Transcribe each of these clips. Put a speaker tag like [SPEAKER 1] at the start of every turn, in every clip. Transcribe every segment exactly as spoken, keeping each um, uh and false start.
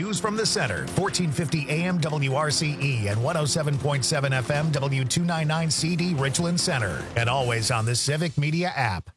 [SPEAKER 1] News from the Center, fourteen fifty A M W R C E and one oh seven point seven F M W two ninety-nine C D Richland Center. And always on the Civic Media app.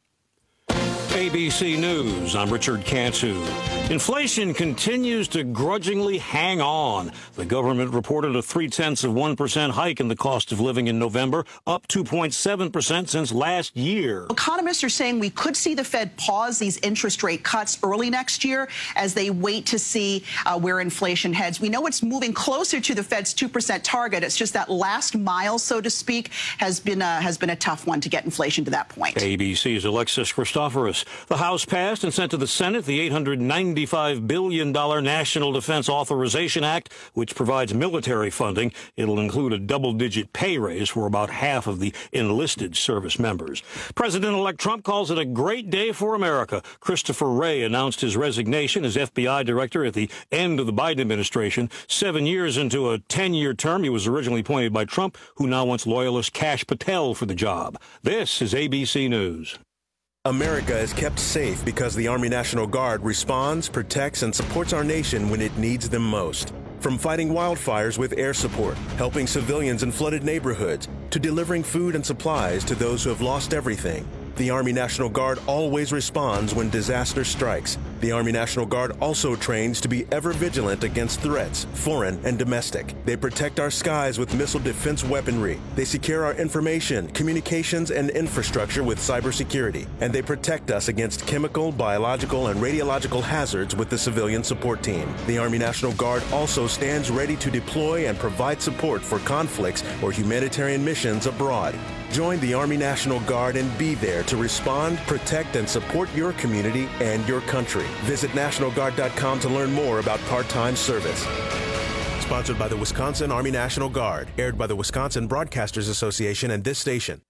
[SPEAKER 2] A B C News, I'm Richard Cantu. Inflation continues to grudgingly hang on. The government reported a three-tenths of one percent hike in the cost of living in November, up two point seven percent since last year.
[SPEAKER 3] Economists are saying we could see the Fed pause these interest rate cuts early next year as they wait to see uh, where inflation heads. We know it's moving closer to the Fed's two percent target. It's just that last mile, so to speak, has been, a, has been a tough one to get inflation to that point.
[SPEAKER 2] A B C's Alexis Christoforous. The House passed and sent to the Senate the eight hundred ninety-five billion dollars National Defense Authorization Act, which provides military funding. It'll include a double-digit pay raise for about half of the enlisted service members. President-elect Trump calls it a great day for America. Christopher Wray announced his resignation as F B I director at the end of the Biden administration. Seven years into a ten-year term, he was originally appointed by Trump, who now wants loyalist Kash Patel for the job. This is A B C News.
[SPEAKER 4] America is kept safe because the Army National Guard responds, protects, and supports our nation when it needs them most. From fighting wildfires with air support, helping civilians in flooded neighborhoods, to delivering food and supplies to those who have lost everything, the Army National Guard always responds when disaster strikes. The Army National Guard also trains to be ever vigilant against threats, foreign and domestic. They protect our skies with missile defense weaponry. They secure our information, communications, and infrastructure with cybersecurity. And they protect us against chemical, biological, and radiological hazards with the civilian support team. The Army National Guard also stands ready to deploy and provide support for conflicts or humanitarian missions abroad. Join the Army National Guard and be there to respond, protect, and support your community and your country. Visit National Guard dot com to learn more about part-time service. Sponsored by the Wisconsin Army National Guard. Aired by the Wisconsin Broadcasters Association and this station.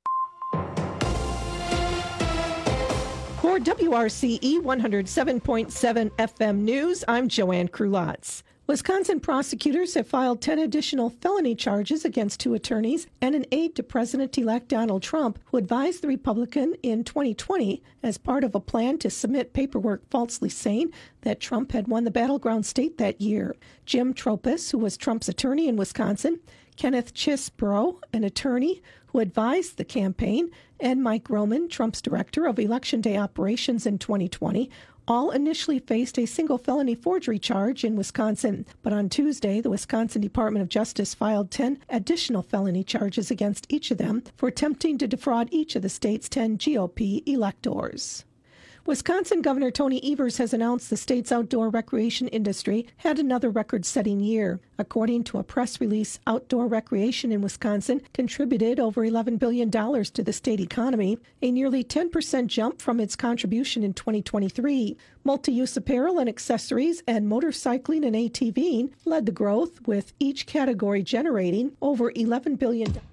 [SPEAKER 5] For W R C E one oh seven point seven F M News, I'm Joanne Krulotz. Wisconsin prosecutors have filed ten additional felony charges against two attorneys and an aide to President-elect Donald Trump, who advised the Republican in twenty twenty as part of a plan to submit paperwork falsely saying that Trump had won the battleground state that year. Jim Tropis, who was Trump's attorney in Wisconsin, Kenneth Chisbro, an attorney who advised the campaign, and Mike Roman, Trump's director of Election Day operations in twenty twenty, all initially faced a single felony forgery charge in Wisconsin. But on Tuesday, the Wisconsin Department of Justice filed ten additional felony charges against each of them for attempting to defraud each of the state's ten G O P electors. Wisconsin Governor Tony Evers has announced the state's outdoor recreation industry had another record-setting year. According to a press release, outdoor recreation in Wisconsin contributed over eleven billion dollars to the state economy, a nearly ten percent jump from its contribution in twenty twenty-three. Multi-use apparel and accessories and motorcycling and ATVing led the growth, with each category generating over eleven billion dollars.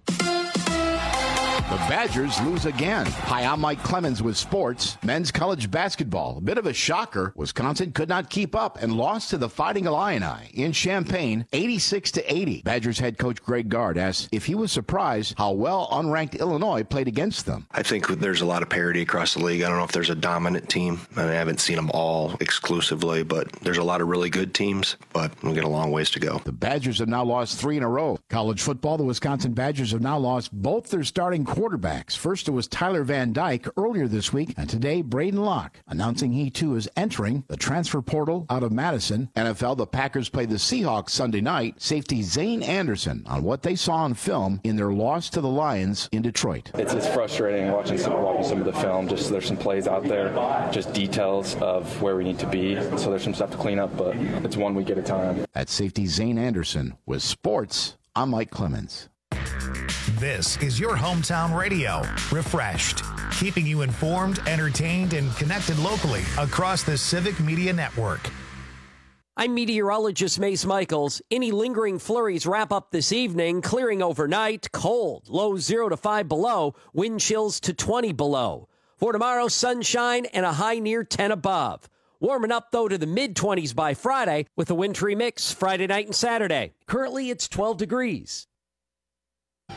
[SPEAKER 6] The Badgers lose again. Hi, I'm Mike Clemens with sports. Men's college basketball. A bit of a shocker. Wisconsin could not keep up and lost to the Fighting Illini in Champaign, eighty-six to eighty. Badgers head coach Greg Gard asked if he was surprised how well unranked Illinois played against them.
[SPEAKER 7] I think there's a lot of parity across the league. I don't know if there's a dominant team. I mean, I haven't seen them all exclusively, but there's a lot of really good teams, but we've got a long ways to go.
[SPEAKER 6] The Badgers have now lost three in a row. College football, the Wisconsin Badgers have now lost both their starting quarterbacks. First, it was Tyler Van Dyke earlier this week, and today, Braden Locke, announcing he too is entering the transfer portal out of Madison. N F L, the Packers play the Seahawks Sunday night. Safety Zane Anderson on what they saw on film in their loss to the Lions in Detroit.
[SPEAKER 8] It's, it's frustrating watching some, watching some of the film. Just there's some plays out there, just details of where we need to be. So there's some stuff to clean up, but it's one week at a time.
[SPEAKER 6] At safety Zane Anderson with sports, I'm Mike Clemens.
[SPEAKER 1] This is your hometown radio, Refreshed, keeping you informed, entertained, and connected locally across the Civic Media Network.
[SPEAKER 9] I'm meteorologist Mace Michaels. Any lingering flurries wrap up this evening, clearing overnight, cold, lows zero to five below, wind chills to twenty below. For tomorrow, sunshine and a high near ten above. Warming up, though, to the mid-twenties by Friday with a wintry mix Friday night and Saturday. Currently, it's twelve degrees.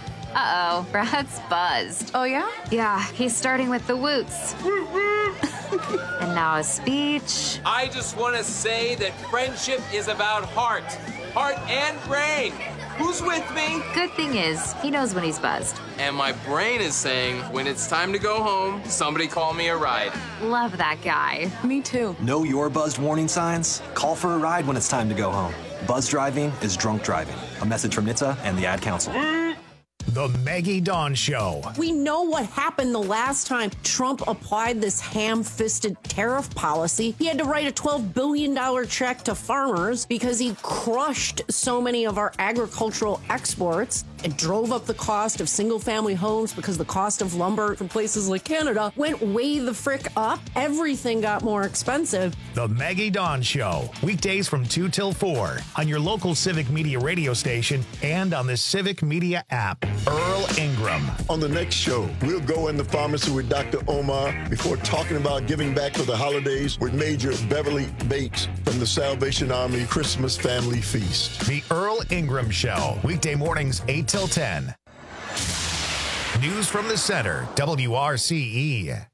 [SPEAKER 10] Uh-oh, Brad's buzzed.
[SPEAKER 11] Oh, yeah?
[SPEAKER 10] Yeah, he's starting with the woots. And now a speech.
[SPEAKER 11] I just want to say that friendship is about heart. Heart and brain. Who's with me?
[SPEAKER 10] Good thing is, he knows when he's buzzed.
[SPEAKER 11] And my brain is saying, when it's time to go home, somebody call me a ride.
[SPEAKER 10] Love that guy.
[SPEAKER 12] Me too.
[SPEAKER 13] Know your buzzed warning signs? Call for a ride when it's time to go home. Buzz driving is drunk driving. A message from N H T S A and the Ad Council.
[SPEAKER 1] The Maggie Dawn Show.
[SPEAKER 14] We know what happened the last time Trump applied this ham-fisted tariff policy. He had to write a twelve billion dollars check to farmers because he crushed so many of our agricultural exports. It drove up the cost of single-family homes because the cost of lumber from places like Canada went way the frick up. Everything got more expensive.
[SPEAKER 1] The Maggie Dawn Show. Weekdays from two till four on your local Civic Media radio station and on the Civic Media app. Earl Ingram.
[SPEAKER 15] On the next show, we'll go in the pharmacy with Doctor Omar before talking about giving back for the holidays with Major Beverly Bates from the Salvation Army Christmas Family Feast.
[SPEAKER 1] The Earl Ingram Show. Weekday mornings, eight till ten. News from the center, W R C E.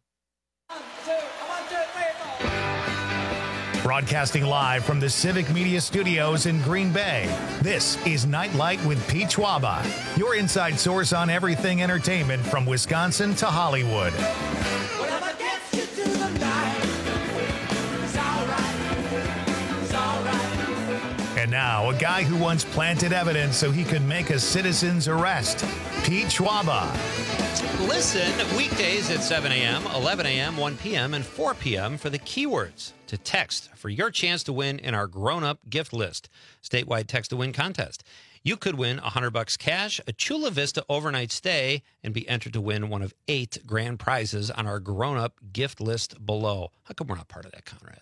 [SPEAKER 1] Broadcasting live from the Civic Media Studios in Green Bay, this is Nightlight with Pete Schwaba, your inside source on everything entertainment from Wisconsin to Hollywood.
[SPEAKER 16] Whatever gets you to the night, it's all right, it's all right.
[SPEAKER 1] And now, a guy who once planted evidence so he could make a citizen's arrest, Pete Schwaba.
[SPEAKER 17] Listen weekdays at seven a.m., eleven a.m., one p.m., and four p.m. for the keywords to text for your chance to win in our grown-up gift list statewide text to win contest. You could win one hundred bucks cash, a Chula Vista overnight stay, and be entered to win one of eight grand prizes on our grown-up gift list below. How come we're not part of that, Conrad?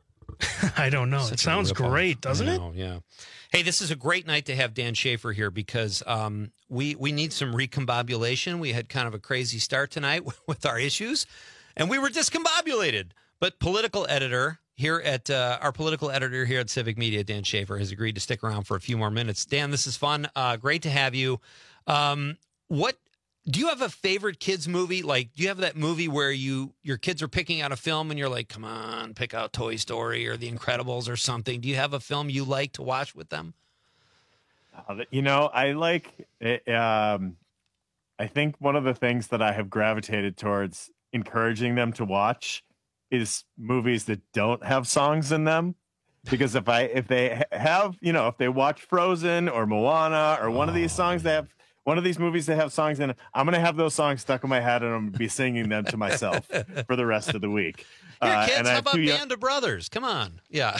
[SPEAKER 18] I don't know. Such it sounds great, doesn't it?
[SPEAKER 17] Yeah. Hey, this is a great night to have Dan Schaefer here because um, we we need some recombobulation. We had kind of a crazy start tonight with our issues, and we were discombobulated. But political editor here at uh, our political editor here at Civic Media, Dan Schaefer, has agreed to stick around for a few more minutes. Dan, this is fun. Uh, great to have you. Um, what do you have a favorite kids movie? Like, do you have that movie where you your kids are picking out a film and you're like, come on, pick out Toy Story or The Incredibles or something? Do you have a film you like to watch with them?
[SPEAKER 19] Uh, you know, I like it, um, I think one of the things that I have gravitated towards encouraging them to watch is movies that don't have songs in them. Because if I if they have, you know, if they watch Frozen or Moana or one oh. of these songs that have One of these movies that have songs in it, I'm going to have those songs stuck in my head and I'm going to be singing them to myself for the rest of the week.
[SPEAKER 17] Here,
[SPEAKER 19] uh,
[SPEAKER 17] kids,
[SPEAKER 19] and
[SPEAKER 17] how
[SPEAKER 19] about
[SPEAKER 17] Band
[SPEAKER 19] young...
[SPEAKER 17] of Brothers? Come on. Yeah.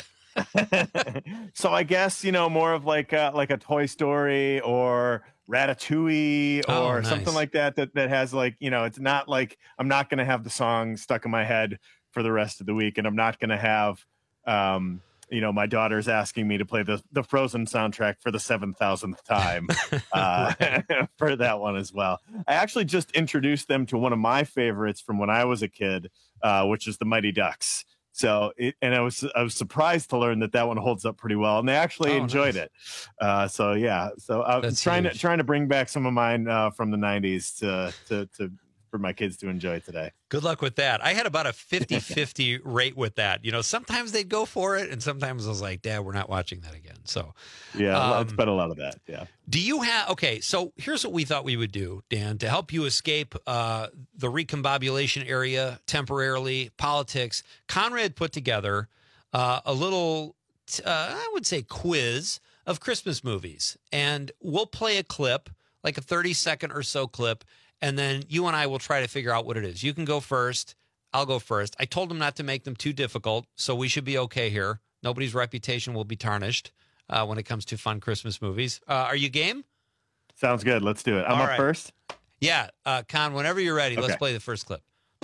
[SPEAKER 19] So I guess, you know, more of like a, like a Toy Story or Ratatouille or
[SPEAKER 17] oh, nice.
[SPEAKER 19] something like that, that, that has like, you know, it's not like I'm not going to have the song stuck in my head for the rest of the week. And I'm not going to have, um, you know, my daughter's asking me to play the, the Frozen soundtrack for the seven thousandth time uh, for that one as well. I actually just introduced them to one of my favorites from when I was a kid, uh, which is the Mighty Ducks. So, it, and I was I was surprised to learn that that one holds up pretty well, and they actually oh, enjoyed nice. it. Uh, so yeah, so I'm That's trying huge. to trying to bring back some of mine uh, from the nineties to to to. for my kids to enjoy today.
[SPEAKER 17] Good luck with that. I had about a fifty-fifty rate with that. You know, sometimes they'd go for it, and sometimes I was like, Dad, we're not watching that again. So,
[SPEAKER 19] yeah,
[SPEAKER 17] um,
[SPEAKER 19] it's been a lot of that. Yeah.
[SPEAKER 17] Do you have, okay, so here's what we thought we would do, Dan, to help you escape uh, the recombobulation area temporarily, politics. Conrad put together uh, a little, uh, I would say, quiz of Christmas movies. And we'll play a clip, like a thirty second or so clip, and then you and I will try to figure out what it is. You can go first. I'll go first. I told them not to make them too difficult, so we should be okay here. Nobody's reputation will be tarnished uh, when it comes to fun Christmas movies. Uh, are you game?
[SPEAKER 19] Sounds good. Let's do it. I'm
[SPEAKER 17] All
[SPEAKER 19] up
[SPEAKER 17] right.
[SPEAKER 19] first?
[SPEAKER 17] Yeah. Uh, Con, whenever you're ready,
[SPEAKER 19] okay.
[SPEAKER 17] Let's play the first clip.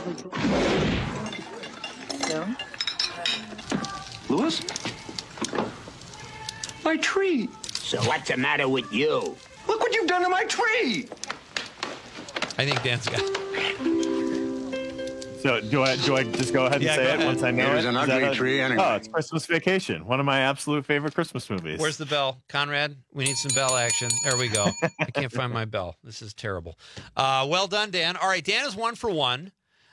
[SPEAKER 16] No. Louis? My tree.
[SPEAKER 20] So what's the matter with you?
[SPEAKER 16] Look what you've done to my tree.
[SPEAKER 17] I think Dan's got
[SPEAKER 19] So do I do I just go ahead and
[SPEAKER 17] yeah,
[SPEAKER 19] say it
[SPEAKER 17] ahead.
[SPEAKER 19] once I know
[SPEAKER 20] Here's
[SPEAKER 19] it?
[SPEAKER 20] an
[SPEAKER 19] Is
[SPEAKER 20] ugly
[SPEAKER 19] that a-
[SPEAKER 20] tree anyway.
[SPEAKER 19] Oh, it's Christmas Vacation, one of my absolute favorite Christmas movies.
[SPEAKER 17] Where's the bell? Conrad, we need some bell action. There we go. I can't find my bell. This is terrible. Uh, well done, Dan. All right, Dan is one for one.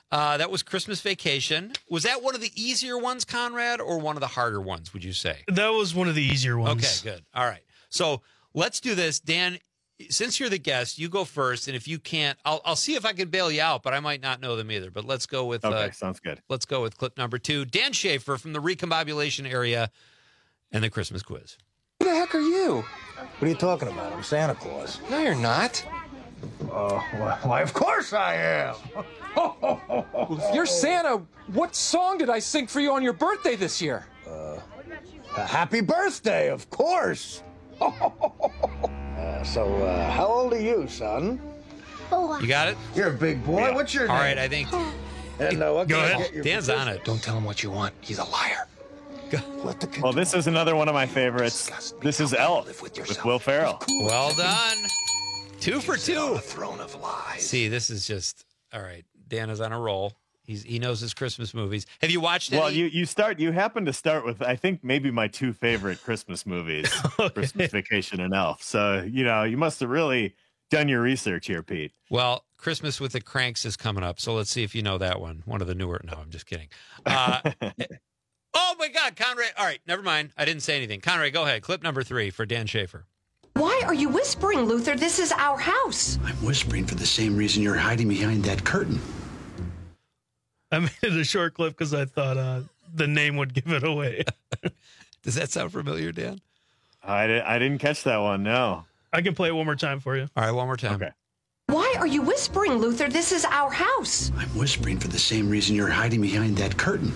[SPEAKER 17] Uh, that was Christmas Vacation. Was that one of the easier ones, Conrad, or one of the harder ones, would you say?
[SPEAKER 18] That was one of the easier ones.
[SPEAKER 17] Okay, good. All right. So let's do this. Dan, since you're the guest, you go first. And if you can't, I'll, I'll see if I can bail you out, but I might not know them either. But let's go with.
[SPEAKER 19] Okay,
[SPEAKER 17] uh,
[SPEAKER 19] sounds good.
[SPEAKER 17] Let's go with clip number two. Dan Schaefer from the Recombobulation area and the Christmas quiz.
[SPEAKER 12] Who the heck are you? What are you talking about? I'm Santa Claus. No, you're not. Uh, why, of course I am.
[SPEAKER 21] Well, if you're Santa, what song did I sing for you on your birthday this year?
[SPEAKER 12] Uh, happy birthday, of course. uh, so, uh, how old are you, son?
[SPEAKER 17] You got it?
[SPEAKER 12] You're a big boy.
[SPEAKER 17] Yeah.
[SPEAKER 12] What's your
[SPEAKER 17] All
[SPEAKER 12] name?
[SPEAKER 17] right, I think.
[SPEAKER 12] And, uh, what
[SPEAKER 17] Go
[SPEAKER 12] can I
[SPEAKER 17] ahead.
[SPEAKER 12] get you for
[SPEAKER 17] Dan's on
[SPEAKER 12] Christmas?
[SPEAKER 17] it.
[SPEAKER 21] Don't tell him what you want. He's a liar.
[SPEAKER 19] Well, this is another one of my favorites. This is Elf with Will Ferrell.
[SPEAKER 17] Well done. Two for two.
[SPEAKER 12] Throne of lies.
[SPEAKER 17] See, this is just all right. Dan is on a roll. He's he knows his Christmas movies. Have you watched any?
[SPEAKER 19] Well, you you start you happen to start with I think maybe my two favorite Christmas movies,
[SPEAKER 17] Okay.
[SPEAKER 19] Christmas Vacation and Elf. So you know you must have really done your research here, Pete.
[SPEAKER 17] Well, Christmas with the Cranks is coming up, so let's see if you know that one. One of the newer. No, I'm just kidding. Uh, oh my God, Conrad! All right, never mind. I didn't say anything. Conrad, go ahead. Clip number three for Dan Schaefer.
[SPEAKER 22] Why are you whispering, Luther? This is our house.
[SPEAKER 23] I'm whispering for the same reason you're hiding behind that curtain.
[SPEAKER 18] I made it a short clip because I thought uh, the name would give it away.
[SPEAKER 17] Does that sound familiar, Dan?
[SPEAKER 19] I, di- I didn't catch that one. No.
[SPEAKER 18] I can play it one more time for you.
[SPEAKER 17] All right, one more time.
[SPEAKER 19] Okay.
[SPEAKER 22] Why are you whispering, Luther? This is our house.
[SPEAKER 23] I'm whispering for the same reason you're hiding behind that curtain.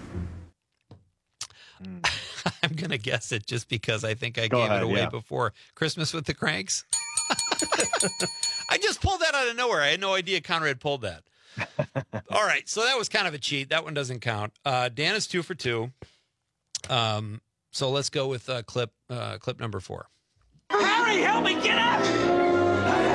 [SPEAKER 17] I'm gonna guess it just because I think I
[SPEAKER 19] Go
[SPEAKER 17] gave
[SPEAKER 19] ahead,
[SPEAKER 17] it away
[SPEAKER 19] yeah.
[SPEAKER 17] before. Christmas with the Cranks. I just pulled that out of nowhere. I had no idea Conrad pulled that. All right, so that was kind of a cheat. That one doesn't count. Uh, Dan is two for two. Um, so let's go with uh, clip uh, clip number four.
[SPEAKER 16] Harry, help me get up!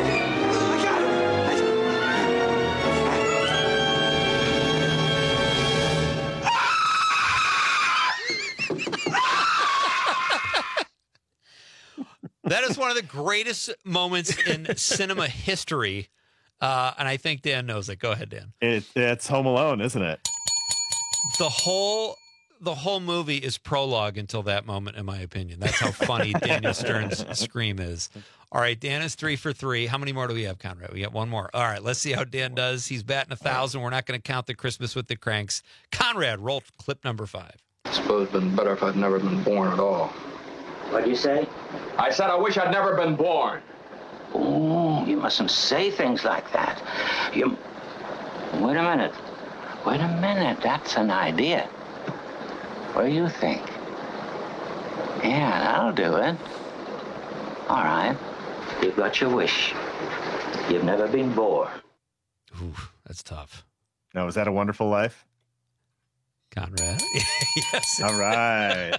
[SPEAKER 17] That is one of the greatest moments in cinema history, uh, and I think Dan knows it. Go ahead, Dan.
[SPEAKER 19] It, it's Home Alone, isn't it?
[SPEAKER 17] The whole the whole movie is prologue until that moment, in my opinion. That's how funny Daniel Stern's scream is. All right, Dan is three for three. How many more do we have, Conrad? We got one more. All right, let's see how Dan does. He's batting a thousand. We're not going to count the Christmas with the Cranks. Conrad, roll clip number five.
[SPEAKER 24] I suppose it'd been better if I'd never been born at all.
[SPEAKER 20] What'd you say?
[SPEAKER 24] I said I wish I'd never been born.
[SPEAKER 20] Oh, you mustn't say things like that. You... Wait a minute. Wait a minute. That's an idea. What do you think? Yeah, that'll do it. All right. You've got your wish. You've never been born.
[SPEAKER 17] Ooh, that's tough.
[SPEAKER 19] No, is that A Wonderful Life?
[SPEAKER 17] Conrad? Yes.
[SPEAKER 19] All right.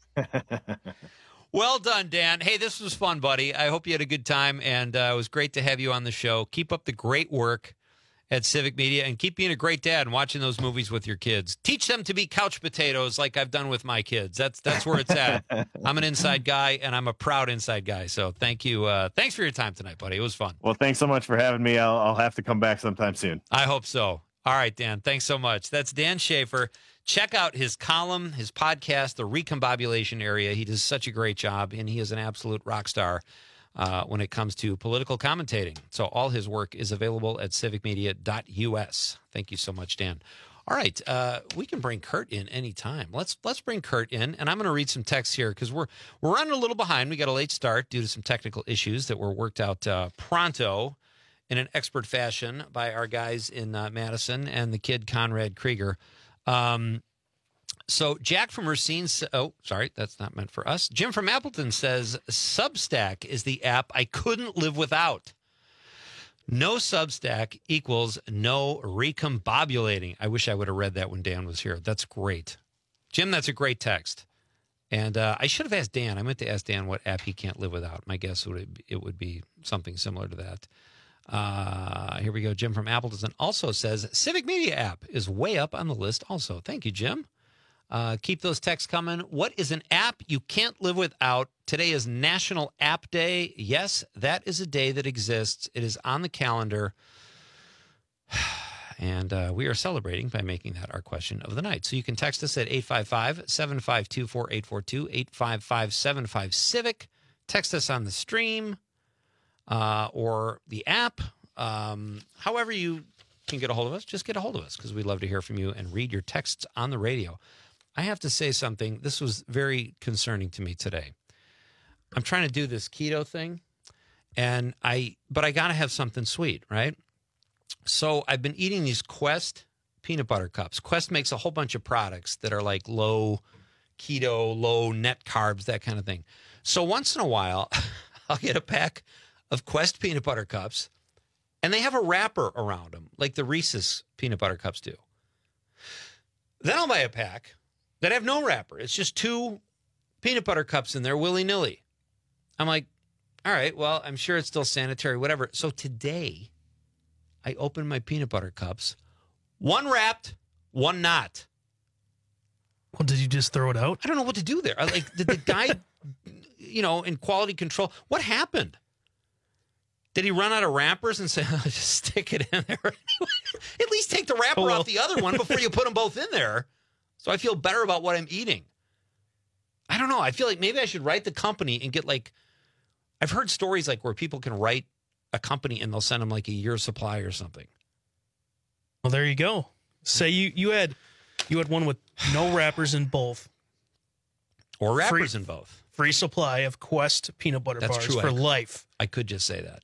[SPEAKER 17] Well done, Dan. Hey, this was fun, buddy. I hope you had a good time, and uh, it was great to have you on the show. Keep up the great work at Civic Media, and keep being a great dad and watching those movies with your kids. Teach them to be couch potatoes like I've done with my kids. That's that's where it's at. I'm an inside guy, and I'm a proud inside guy. So thank you. Uh, thanks for your time tonight, buddy. It was fun.
[SPEAKER 19] Well, thanks so much for having me. I'll, I'll have to come back sometime soon.
[SPEAKER 17] I hope so. All right, Dan. Thanks so much. That's Dan Schaefer. Check out his column, his podcast, The Recombobulation Area. He does such a great job, and he is an absolute rock star uh, when it comes to political commentating. So all his work is available at civic media dot U S. Thank you so much, Dan. All right, uh, we can bring Kurt in anytime. Let's let's bring Kurt in, and I'm going to read some texts here because we're we're running a little behind. We got a late start due to some technical issues that were worked out uh, pronto in an expert fashion by our guys in uh, Madison and the kid Conrad Krieger. Um, so Jack from Racine, oh, sorry, that's not meant for us. Jim from Appleton says, Substack is the app I couldn't live without. No Substack equals no recombobulating. I wish I would have read that when Dan was here. That's great. Jim, that's a great text. And uh, I should have asked Dan. I meant to ask Dan what app he can't live without. My guess would it would be something similar to that. Uh, here we go. Jim from Appleton also says Civic Media app is way up on the list also. Thank you, Jim. Uh, keep those texts coming. What is an app you can't live without? Today is National App Day. Yes, that is a day that exists. It is on the calendar. And uh, we are celebrating by making that our question of the night. So you can text us at eight five five, seven five two, four eight four two, eight five five, seven five, civic. Text us on the stream uh, or the app. Um, however you can get a hold of us, just get a hold of us because we'd love to hear from you and read your texts on the radio. I have to say something. This was very concerning to me today. I'm trying to do this keto thing, and I but I got to have something sweet, right? So I've been eating these Quest peanut butter cups. Quest makes a whole bunch of products that are like low keto, low net carbs, that kind of thing. So once in a while, I'll get a pack of Quest peanut butter cups, and they have a wrapper around them, like the Reese's peanut butter cups do. Then I'll buy a pack that have no wrapper. It's just two peanut butter cups in there willy-nilly. I'm like, all right, well, I'm sure it's still sanitary, whatever. So today, I opened my peanut butter cups, one wrapped, one not.
[SPEAKER 18] Well, did you just throw it out?
[SPEAKER 17] I don't know what to do there. I, like, did the guy, you know, in quality control, what happened? Did he run out of wrappers and say, oh, just stick it in there anyway? At least take the wrapper
[SPEAKER 18] Oh, well.
[SPEAKER 17] off the other one before you put them both in there, so I feel better about what I'm eating. I don't know. I feel like maybe I should write the company and get like, I've heard stories like where people can write a company and they'll send them like a year's supply or something.
[SPEAKER 18] Well, there you go. Say you, you had you had one with no wrappers in both.
[SPEAKER 17] Or wrappers
[SPEAKER 18] Free-
[SPEAKER 17] in both.
[SPEAKER 18] Free supply of Quest peanut butter
[SPEAKER 17] That's
[SPEAKER 18] bars
[SPEAKER 17] true.
[SPEAKER 18] for
[SPEAKER 17] I-
[SPEAKER 18] life.
[SPEAKER 17] I could just say that.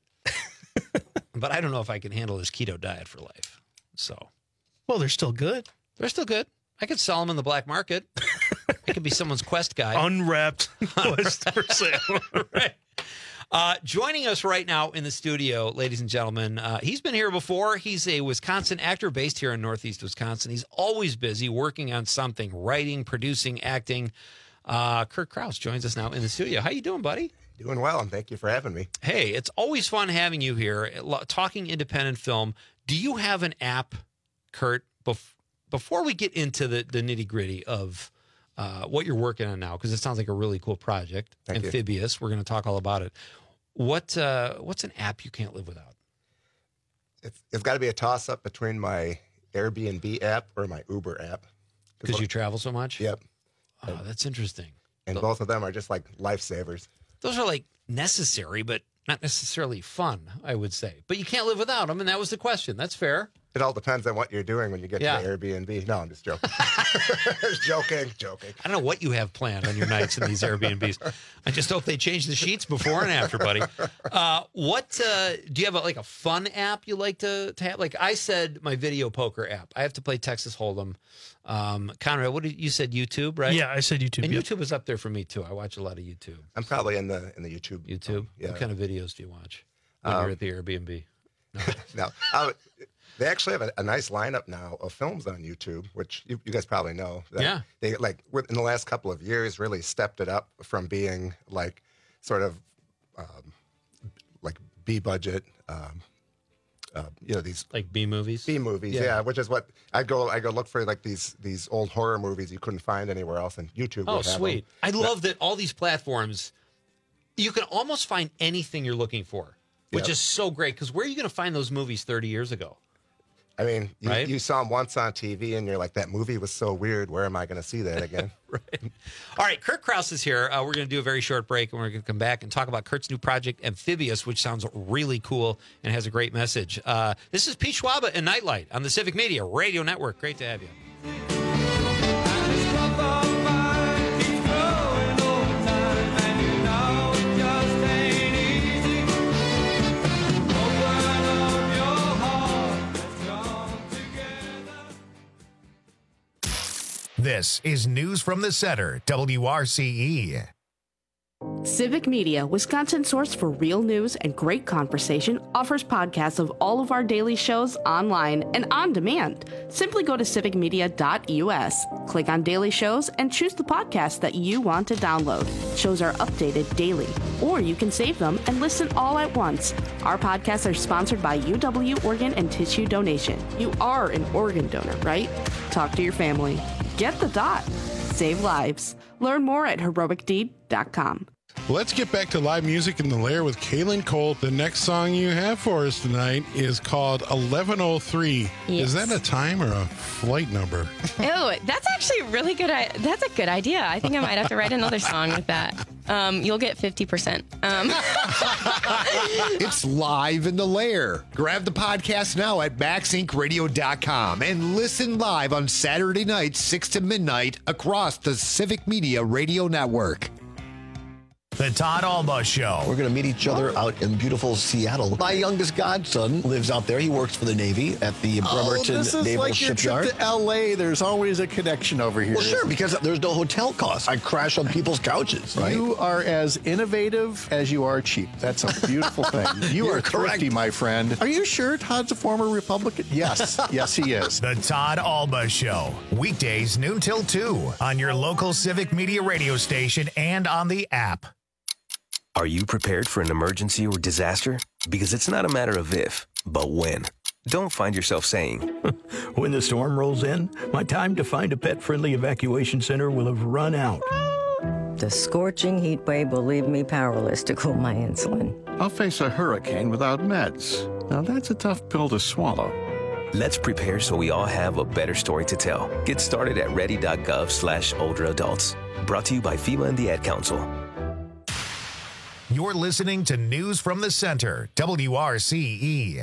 [SPEAKER 17] But I don't know if I can handle this keto diet for life. So,
[SPEAKER 18] well, they're still good.
[SPEAKER 17] They're still good. I could sell them in the black market. I could be someone's Quest guy.
[SPEAKER 18] Unwrapped Quest for sale.
[SPEAKER 17] Right. Uh, joining us right now in the studio, ladies and gentlemen, uh, he's been here before. He's a Wisconsin actor based here in Northeast Wisconsin. He's always busy working on something, writing, producing, acting. Uh, Kurt Krause joins us now in the studio. How you doing, buddy?
[SPEAKER 2] Doing well, and thank you for having me.
[SPEAKER 17] Hey, it's always fun having you here, talking independent film. Do you have an app, Kurt, bef- before we get into the, the nitty-gritty of uh, what you're working on now, because it sounds like a really cool project,
[SPEAKER 2] Thank you.
[SPEAKER 17] Amphibious. We're going to talk all about it. What uh, What's an app you can't live without?
[SPEAKER 2] It's, it's got to be a toss-up between my Airbnb app or my Uber app.
[SPEAKER 17] Because you travel so much?
[SPEAKER 2] Yep.
[SPEAKER 17] Oh, that's interesting.
[SPEAKER 2] And both of them are just like lifesavers.
[SPEAKER 17] Those are like necessary, but not necessarily fun, I would say. But you can't live without them, and that was the question. That's fair.
[SPEAKER 2] It all depends on what you're doing when you get
[SPEAKER 17] Yeah.
[SPEAKER 2] to the Airbnb. No, I'm just joking. joking, joking.
[SPEAKER 17] I don't know what you have planned on your nights in these Airbnbs. I just hope they change the sheets before and after, buddy. Uh, what uh, do you have? A, like a fun app you like to, to have? Like I said, my video poker app. I have to play Texas Hold'em. Um, Conrad, what did you said? YouTube, right?
[SPEAKER 18] Yeah, I said YouTube.
[SPEAKER 17] And
[SPEAKER 18] yep.
[SPEAKER 17] YouTube is up there for me too. I watch a lot of YouTube.
[SPEAKER 2] I'm probably in the in the YouTube.
[SPEAKER 17] YouTube.
[SPEAKER 2] Yeah.
[SPEAKER 17] What kind of videos do you watch when
[SPEAKER 2] Um,
[SPEAKER 17] you're at the Airbnb?
[SPEAKER 2] no, I would- they actually have a, a nice lineup now of films on YouTube, which you, you guys probably know. That
[SPEAKER 17] Yeah.
[SPEAKER 2] They like with- in the last couple of years really stepped it up from being like sort of um, like B budget. Um, uh, you know these
[SPEAKER 17] like B movies.
[SPEAKER 2] B movies,
[SPEAKER 17] Yeah.
[SPEAKER 2] yeah. Which is what I go. I go look for like these these old horror movies you couldn't find anywhere else, and YouTube.
[SPEAKER 17] Oh,
[SPEAKER 2] would have
[SPEAKER 17] sweet.
[SPEAKER 2] them.
[SPEAKER 17] I love that all these platforms, you can almost find anything you're looking for, which
[SPEAKER 2] Yep.
[SPEAKER 17] is so great. Because where are you going to find those movies thirty years ago?
[SPEAKER 2] I mean, you,
[SPEAKER 17] Right?
[SPEAKER 2] you saw them once on T V, and you're like, that movie was so weird. Where am I going to see that again?
[SPEAKER 17] Right. All right, Kurt Krause is here. Uh, we're going to do a very short break, and we're going to come back and talk about Kurt's new project, Amphibious, which sounds really cool and has a great message. Uh, this is Pete Schwaba and Nightlight on the Civic Media Radio Network. Great to have you.
[SPEAKER 1] This is News from the Center, W R C E.
[SPEAKER 3] Civic Media, Wisconsin's source for real news and great conversation, offers podcasts of all of our daily shows online and on demand. Simply go to civic media dot u s, click on daily shows, and choose the podcast that you want to download. Shows are updated daily, or you can save them and listen all at once. Our podcasts are sponsored by U W Organ and Tissue Donation. You are an organ donor, right? Talk to your family. Get the dot. Save lives. Learn more at heroic deed dot com.
[SPEAKER 4] Let's get back to live music in the Lair with Kaylin Cole. The next song you have for us tonight is called eleven oh three.
[SPEAKER 5] Yes.
[SPEAKER 4] Is that a time or a flight number?
[SPEAKER 5] Oh, that's actually a really good. I- That's a good idea. I think I might have to write another song with that. Um, you'll get fifty percent. Um.
[SPEAKER 7] It's live in the Lair. Grab the podcast now at max inc radio dot com and listen live on Saturday nights, six to midnight, across the Civic Media Radio Network.
[SPEAKER 1] The Todd Alba Show.
[SPEAKER 8] We're going to meet each other out in beautiful Seattle. My youngest godson lives out there. He works for the Navy at the Bremerton
[SPEAKER 12] oh, this is
[SPEAKER 8] Naval
[SPEAKER 12] like your
[SPEAKER 8] Shipyard.
[SPEAKER 12] trip to L A. There's always a connection over here.
[SPEAKER 8] Well, sure, because there's no hotel costs. I crash on people's couches, right?
[SPEAKER 12] You are as innovative as you are cheap. That's a beautiful thing. You
[SPEAKER 8] You're
[SPEAKER 12] are thrifty,
[SPEAKER 8] correct.
[SPEAKER 12] my friend. Are you sure Todd's a former Republican? Yes. Yes, he is.
[SPEAKER 1] The Todd Alba Show. Weekdays noon till two on your local Civic Media radio station and on the app.
[SPEAKER 25] Are you prepared for an emergency or disaster? Because it's not a matter of if, but when. Don't find yourself saying,
[SPEAKER 26] when the storm rolls in, my time to find a pet-friendly evacuation center will have run out.
[SPEAKER 27] The scorching heat wave will leave me powerless to cool my insulin.
[SPEAKER 23] I'll face a hurricane without meds. Now that's a tough pill to swallow.
[SPEAKER 25] let's prepare so we all have a better story to tell. Get started at ready.gov slash older adults. Brought to you by FEMA and the Ad Council.
[SPEAKER 1] You're listening to News from the Center, W R C E.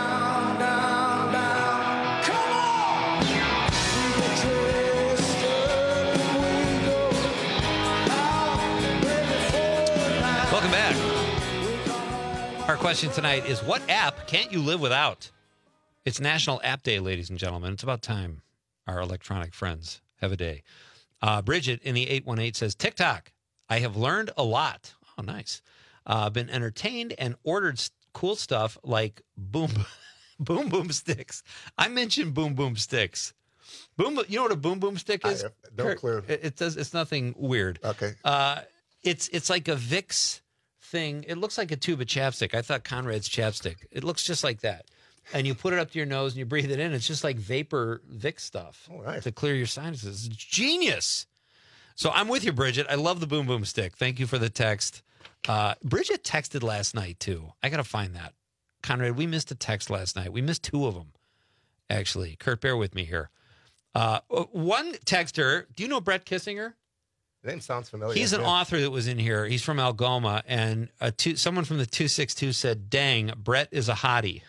[SPEAKER 17] Welcome back. Our question tonight is, what app can't you live without? It's National App Day, ladies and gentlemen. It's about time our electronic friends have a day. Uh, Bridget in the eight one eight says, TikTok. I have learned a lot. Oh, nice. Uh, been entertained and ordered s- cool stuff like boom, boom, boom sticks. I mentioned boom, boom sticks. Boom, you know what a boom, boom stick is?
[SPEAKER 2] I have no
[SPEAKER 17] Kurt?
[SPEAKER 2] clue.
[SPEAKER 17] It, it does. It's nothing weird.
[SPEAKER 2] Okay.
[SPEAKER 17] Uh, it's it's like a Vicks thing. It looks like a tube of chapstick. I thought Conrad's chapstick. It looks just like that. And you put it up to your nose and you breathe it in. It's just like vapor Vicks stuff
[SPEAKER 2] oh, nice.
[SPEAKER 17] to clear your sinuses. It's genius. So I'm with you, Bridget. I love the boom boom stick. Thank you for the text. Uh, Bridget texted last night, too. I got to find that. Conrad, we missed a text last night. We missed two of them, actually. Kurt, bear with me here. Uh, one texter, do you know Brett Kissinger?
[SPEAKER 2] The name sounds familiar.
[SPEAKER 17] He's an
[SPEAKER 2] yeah.
[SPEAKER 17] author that was in here. He's from Algoma, and a two, someone from the two six two said, dang, Brett is a hottie.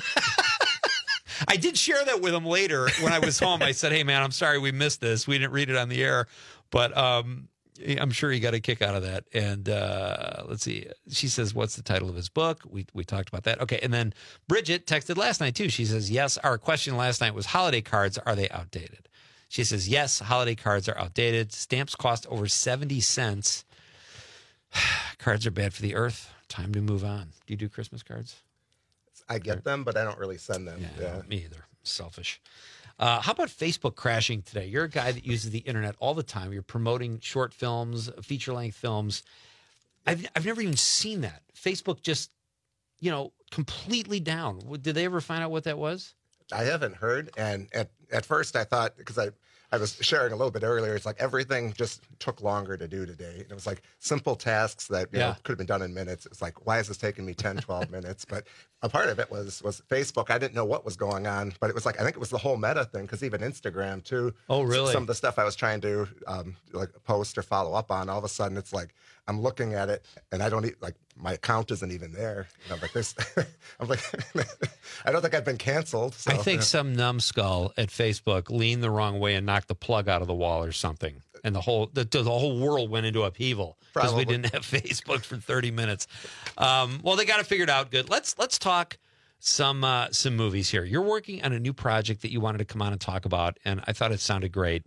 [SPEAKER 17] I did share that with him later when I was home. I said, hey, man, I'm sorry we missed this. We didn't read it on the air, but um, I'm sure he got a kick out of that. And uh, let's see. She says, what's the title of his book? We we talked about that. Okay, and then Bridget texted last night, too. She says, yes, our question last night was holiday cards, are they outdated? She says, yes, holiday cards are outdated. Stamps cost over seventy cents. Cards are bad for the earth. Time to move on. Do you do Christmas cards?
[SPEAKER 2] I get them, but I don't really send them.
[SPEAKER 17] Yeah,
[SPEAKER 2] Yeah.
[SPEAKER 17] no, me either. Selfish. Uh, how about Facebook crashing today? You're a guy that uses the internet all the time. You're promoting short films, feature-length films. I've I've never even seen that. Facebook just, you know, completely down. Did they ever find out what that was?
[SPEAKER 2] I haven't heard. And at, at first I thought, because I, I was sharing a little bit earlier, it's like everything just took longer to do today. And it was like simple tasks that you
[SPEAKER 17] Yeah.
[SPEAKER 2] know, could have been done in minutes. It's like, why is this taking me ten, twelve minutes? But a part of it was was Facebook. I didn't know what was going on, but it was like, I think it was the whole Meta thing, because even Instagram too.
[SPEAKER 17] Oh,
[SPEAKER 2] s-
[SPEAKER 17] really?
[SPEAKER 2] Some of the stuff I was trying to um, like post or follow up on, all of a sudden it's like, I'm looking at it and I don't e- like my account isn't even there. And I'm like, this, I'm like, I don't think I've been canceled. So,
[SPEAKER 17] I think
[SPEAKER 2] yeah.
[SPEAKER 17] some numbskull at Facebook leaned the wrong way and knocked the plug out of the wall or something. And the whole the, the whole world went into upheaval because we
[SPEAKER 2] Probably.
[SPEAKER 17] didn't have Facebook for thirty minutes. Um, well, they got it figured out good. Let's let's talk some uh, some movies here. You're working on a new project that you wanted to come on and talk about, and I thought it sounded great.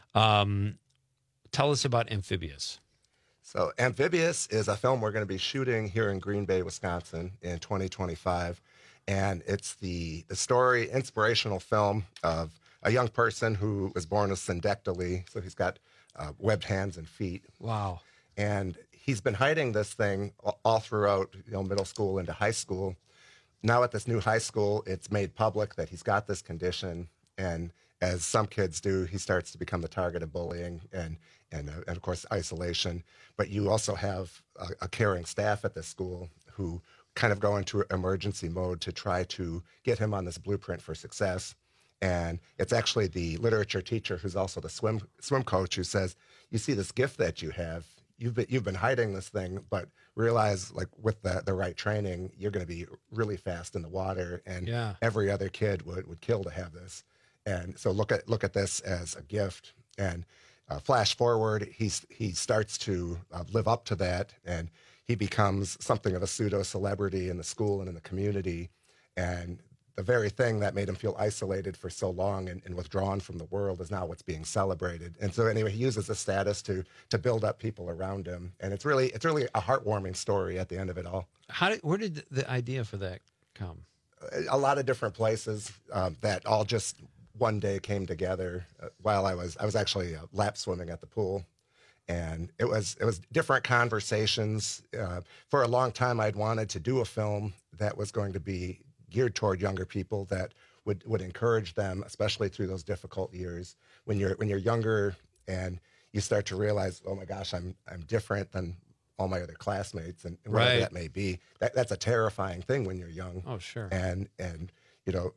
[SPEAKER 17] Um, tell us about Amphibious.
[SPEAKER 2] So Amphibious is a film we're going to be shooting here in Green Bay, Wisconsin in twenty twenty-five. And it's the, the story, inspirational film of a young person who was born with syndactyly. So he's got uh, webbed hands and feet.
[SPEAKER 17] Wow.
[SPEAKER 2] And he's been hiding this thing all- all throughout, you know, middle school into high school. Now at this new high school, it's made public that he's got this condition. And as some kids do, he starts to become the target of bullying and and, uh, and of course isolation. But you also have a, a caring staff at this school who kind of go into emergency mode to try to get him on this blueprint for success. And it's actually the literature teacher who's also the swim swim coach who says, "You see this gift that you have. You've been you've been hiding this thing, but realize like with the the right training, you're going to be really fast in the water, and
[SPEAKER 17] Yeah.
[SPEAKER 2] every other kid would would kill to have this." And so look at look at this as a gift. And uh, flash forward, he's he starts to uh, live up to that, and he becomes something of a pseudo celebrity in the school and in the community. And the very thing that made him feel isolated for so long and, and withdrawn from the world is now what's being celebrated. And so anyway, he uses the status to to build up people around him. And it's really it's really a heartwarming story at the end of it all.
[SPEAKER 17] How did, where did the idea for that come?
[SPEAKER 2] A lot of different places um, that all just one day came together uh, while I was I was actually uh, lap swimming at the pool. And it was it was different conversations. Uh, for a long time, I'd wanted to do a film that was going to be geared toward younger people, that would, would encourage them, especially through those difficult years. When you're when you're younger and you start to realize, oh my gosh, I'm I'm different than all my other classmates, and whatever
[SPEAKER 17] Right.
[SPEAKER 2] that may be. That that's a terrifying thing when you're young.
[SPEAKER 17] Oh, sure.
[SPEAKER 2] And and you know,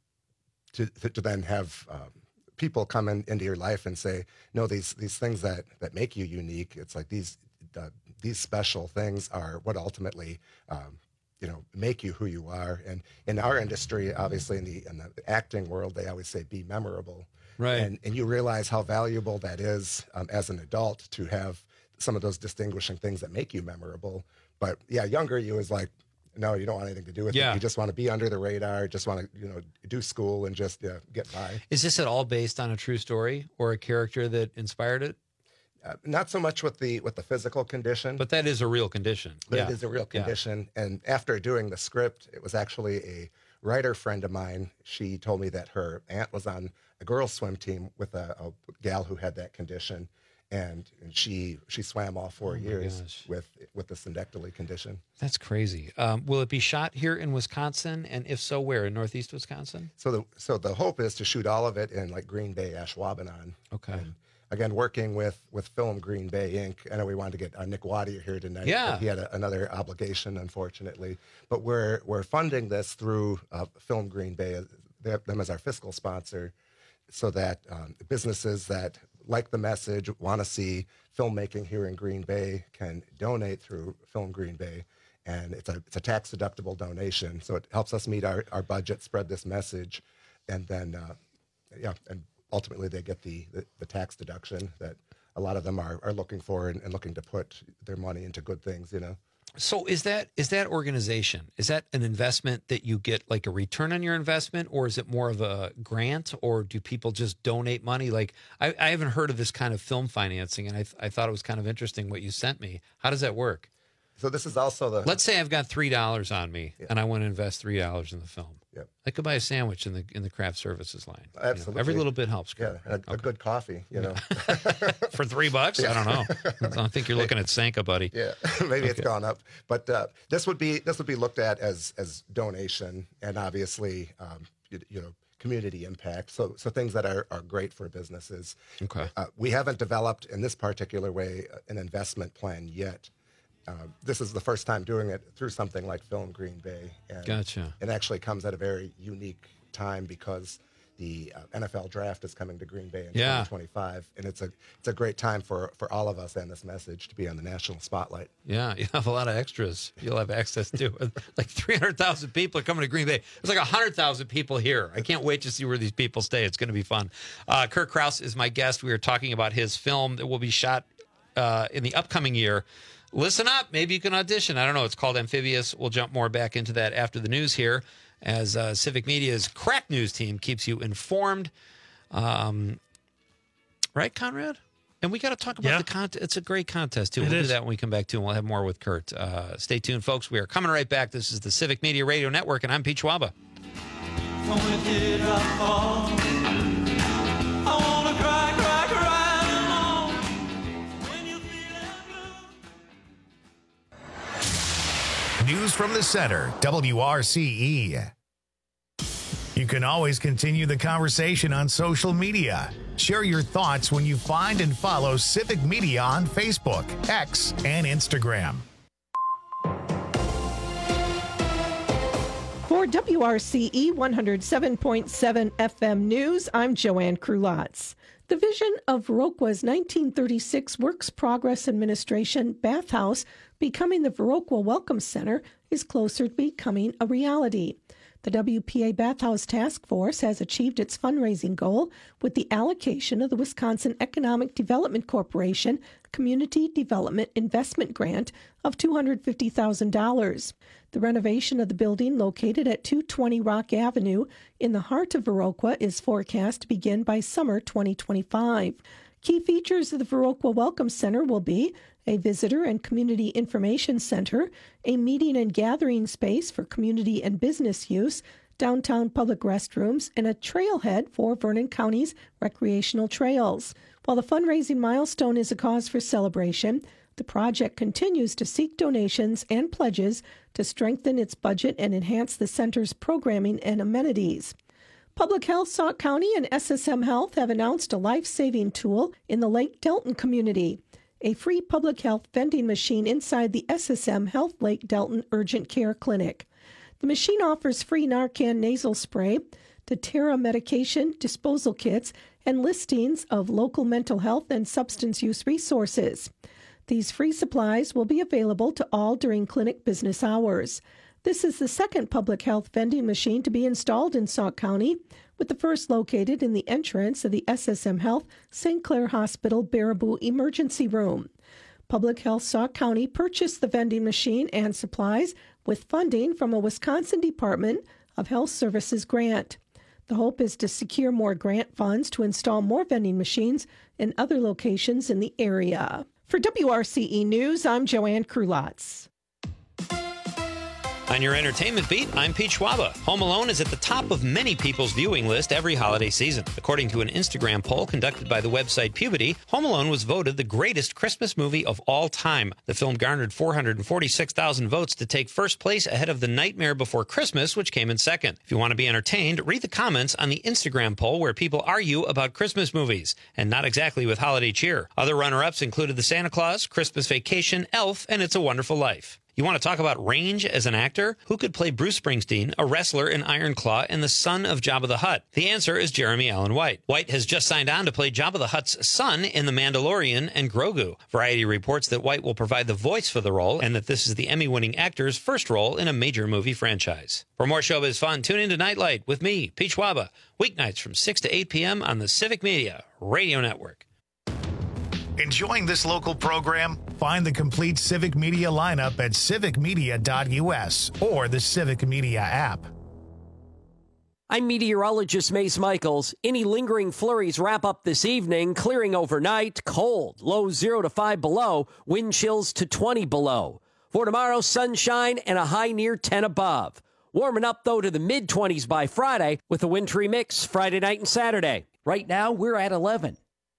[SPEAKER 2] to to, to then have um, people come in, into your life and say, no, these these things that that make you unique. It's like these uh, these special things are what ultimately. Um, you know, make you who you are. And in our industry, obviously in the in the acting world, they always say be memorable.
[SPEAKER 17] Right.
[SPEAKER 2] And and you realize how valuable that is um, as an adult to have some of those distinguishing things that make you memorable. But yeah, younger you is like, no, you don't want anything to do with
[SPEAKER 17] Yeah.
[SPEAKER 2] it. You just want to be under the radar, just want to, you know, do school and just yeah, get by.
[SPEAKER 17] Is this at all based on a true story or a character that inspired it?
[SPEAKER 2] Uh, not so much with the with the physical condition,
[SPEAKER 17] But that is a real condition.
[SPEAKER 2] but
[SPEAKER 17] yeah.
[SPEAKER 2] it is a real
[SPEAKER 17] Yeah.
[SPEAKER 2] condition. And after doing the script, it was actually a writer friend of mine. She told me that her aunt was on a girls' swim team with a, a gal who had that condition, and, and she she swam all four
[SPEAKER 17] Oh my
[SPEAKER 2] years
[SPEAKER 17] gosh.
[SPEAKER 2] with with the syndactyly condition.
[SPEAKER 17] That's crazy. Um, will it be shot here in Wisconsin? And if so, where? In Northeast Wisconsin?
[SPEAKER 2] So the so the hope is to shoot all of it in like Green Bay, Ashwaubenon.
[SPEAKER 17] Okay.
[SPEAKER 2] And again, working with with Film Green Bay Incorporated. I know we wanted to get uh, Nick Waddy here tonight.
[SPEAKER 17] Yeah.
[SPEAKER 2] But he had a, another obligation, unfortunately. But we're we're funding this through uh, Film Green Bay, uh, they have them as our fiscal sponsor, so that um, businesses that like the message, want to see filmmaking here in Green Bay, can donate through Film Green Bay. And it's a it's a tax deductible donation, so it helps us meet our, our budget, spread this message, and then uh, yeah, and ultimately they get the, the, the tax deduction that a lot of them are, are looking for and, and looking to put their money into good things, you know.
[SPEAKER 17] So is that is that organization, is that an investment that you get like a return on your investment, or is it more of a grant, or do people just donate money? Like I, I haven't heard of this kind of film financing, and I, I thought it was kind of interesting what you sent me. How does that work?
[SPEAKER 2] So this is also the...
[SPEAKER 17] Let's say I've got three dollars on me,
[SPEAKER 2] Yeah.
[SPEAKER 17] and I want to invest three dollars in the film.
[SPEAKER 2] Yep.
[SPEAKER 17] I could buy a sandwich in the in the craft services line. You know,
[SPEAKER 2] Absolutely.
[SPEAKER 17] every little bit helps.
[SPEAKER 2] Yeah, and a, a good coffee, you know.
[SPEAKER 17] For three bucks? I don't know. I don't think you're looking at Sanka, buddy.
[SPEAKER 2] Yeah, maybe it's
[SPEAKER 17] Okay.
[SPEAKER 2] gone up, but uh, this would be this would be looked at as as donation, and obviously, um, you, you know, community impact. So so things that are, are great for businesses.
[SPEAKER 17] Okay.
[SPEAKER 2] Uh, we haven't developed in this particular way uh, an investment plan yet. Uh, this is the first time doing it through something like Film Green Bay. And
[SPEAKER 17] Gotcha.
[SPEAKER 2] It actually comes at a very unique time because the uh, N F L draft is coming to Green Bay in
[SPEAKER 17] Yeah.
[SPEAKER 2] twenty twenty-five, and it's a it's a great time for, for all of us and this message to be on the national spotlight.
[SPEAKER 17] Yeah, you have a lot of extras you'll have access to. Like three hundred thousand people are coming to Green Bay. There's like one hundred thousand people here. I can't wait to see where these people stay. It's going to be fun. Uh, Kurt Krause is my guest. We are talking about his film that will be shot uh, in the upcoming year. Listen up. Maybe you can audition. I don't know. It's called Amphibious. We'll jump more back into that after the news here, as uh, Civic Media's Crack News team keeps you informed. Um, right, Conrad? And we got to talk about
[SPEAKER 18] Yeah.
[SPEAKER 17] the contest. It's a great contest, too.
[SPEAKER 18] It
[SPEAKER 17] we'll
[SPEAKER 18] is.
[SPEAKER 17] do that when we come back, too, and we'll have more with Kurt. Uh, stay tuned, folks. We are coming right back. This is the Civic Media Radio Network, and I'm Pete Schwaba.
[SPEAKER 16] From where did I fall? I wanna cry, cry, cry alone. When you feel
[SPEAKER 1] News from the center, W R C E. You can always continue the conversation on social media. Share your thoughts when you find and follow Civic Media on Facebook, X, and Instagram.
[SPEAKER 6] For W R C E one oh seven point seven F M News, I'm Joanne Krulotz. The vision of Viroqua's nineteen thirty-six Works Progress Administration bathhouse becoming the Viroqua Welcome Center is closer to becoming a reality. The W P A Bathhouse Task Force has achieved its fundraising goal with the allocation of the Wisconsin Economic Development Corporation Community Development Investment Grant of two hundred fifty thousand dollars. The renovation of the building located at two twenty Rock Avenue in the heart of Viroqua is forecast to begin by summer twenty twenty-five. Key features of the Viroqua Welcome Center will be a visitor and community information center, a meeting and gathering space for community and business use, downtown public restrooms, and a trailhead for Vernon County's recreational trails. While the fundraising milestone is a cause for celebration, the project continues to seek donations and pledges to strengthen its budget and enhance the center's programming and amenities. Public Health Sauk County and S S M Health have announced a life-saving tool in the Lake Delton community, a free public health vending machine inside the S S M Health Lake Delton Urgent Care Clinic. The machine offers free Narcan nasal spray, Doterra medication disposal kits, and listings of local mental health and substance use resources. These free supplies will be available to all during clinic business hours. This is the second public health vending machine to be installed in Sauk County, with the first located in the entrance of the S S M Health Saint Clair Hospital Baraboo Emergency Room. Public Health Sauk County purchased the vending machine and supplies with funding from a Wisconsin Department of Health Services grant. The hope is to secure more grant funds to install more vending machines in other locations in the area. For W R C E News, I'm Joanne Krulotz.
[SPEAKER 17] On your entertainment beat, I'm Pete Schwaba. Home Alone is at the top of many people's viewing list every holiday season. According to an Instagram poll conducted by the website Puberty, Home Alone was voted the greatest Christmas movie of all time. The film garnered four hundred forty-six thousand votes to take first place ahead of The Nightmare Before Christmas, which came in second. If you want to be entertained, read the comments on the Instagram poll where people argue about Christmas movies, and not exactly with holiday cheer. Other runner-ups included The Santa Claus, Christmas Vacation, Elf, and It's a Wonderful Life. You want to talk about range as an actor? Who could play Bruce Springsteen, a wrestler in Iron Claw, and the son of Jabba the Hutt? The answer is Jeremy Allen White. White has just signed on to play Jabba the Hutt's son in The Mandalorian and Grogu. Variety reports that White will provide the voice for the role and that this is the Emmy-winning actor's first role in a major movie franchise. For more showbiz fun, tune in to Nightlight with me, Pete Schwaba, weeknights from six to eight p.m. on the Civic Media Radio Network.
[SPEAKER 1] Enjoying this local program? Find the complete Civic Media lineup at civic media dot u s or the Civic Media app.
[SPEAKER 9] I'm meteorologist Mace Michaels. Any lingering flurries wrap up this evening, clearing overnight, cold, lows zero to five below, wind chills to twenty below. For tomorrow, sunshine and a high near ten above. Warming up, though, to the mid-twenties by Friday with a wintry mix Friday night and Saturday. Right now, we're at eleven.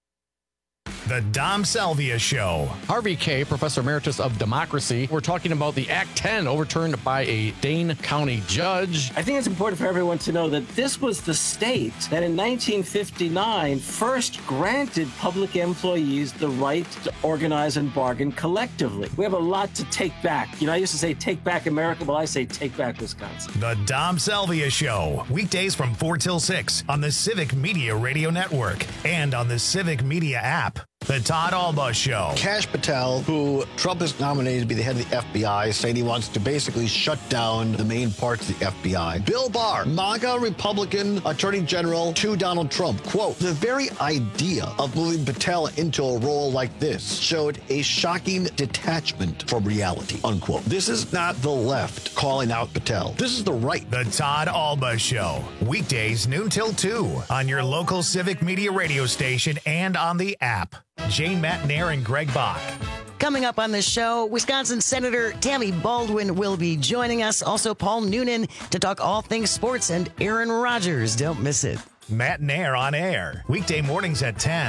[SPEAKER 1] The Dom Salvia Show.
[SPEAKER 10] Harvey Kaye, Professor Emeritus of Democracy. We're talking about the Act ten overturned by a Dane County judge.
[SPEAKER 11] I think it's important for everyone to know that this was the state that in nineteen fifty-nine first granted public employees the right to organize and bargain collectively. We have a lot to take back. You know, I used to say take back America, but I say take back Wisconsin.
[SPEAKER 1] The Dom Salvia Show. Weekdays from four till six on the Civic Media Radio Network and on the Civic Media app. The Todd Alba Show.
[SPEAKER 8] Kash Patel, who Trump has nominated to be the head of the F B I, saying he wants to basically shut down the main parts of the F B I. Bill Barr, MAGA Republican Attorney General to Donald Trump. Quote, the very idea of moving Patel into a role like this showed a shocking detachment from reality, unquote. This is not the left calling out Patel. This is the right.
[SPEAKER 1] The Todd Alba Show. Weekdays noon till two on your local Civic Media radio station and on the app. Jane Matnair and Greg Bach.
[SPEAKER 13] Coming up on the show, Wisconsin Senator Tammy Baldwin will be joining us. Also, Paul Noonan to talk all things sports and Aaron Rodgers. Don't miss it.
[SPEAKER 1] Matnair on air. Weekday mornings at ten.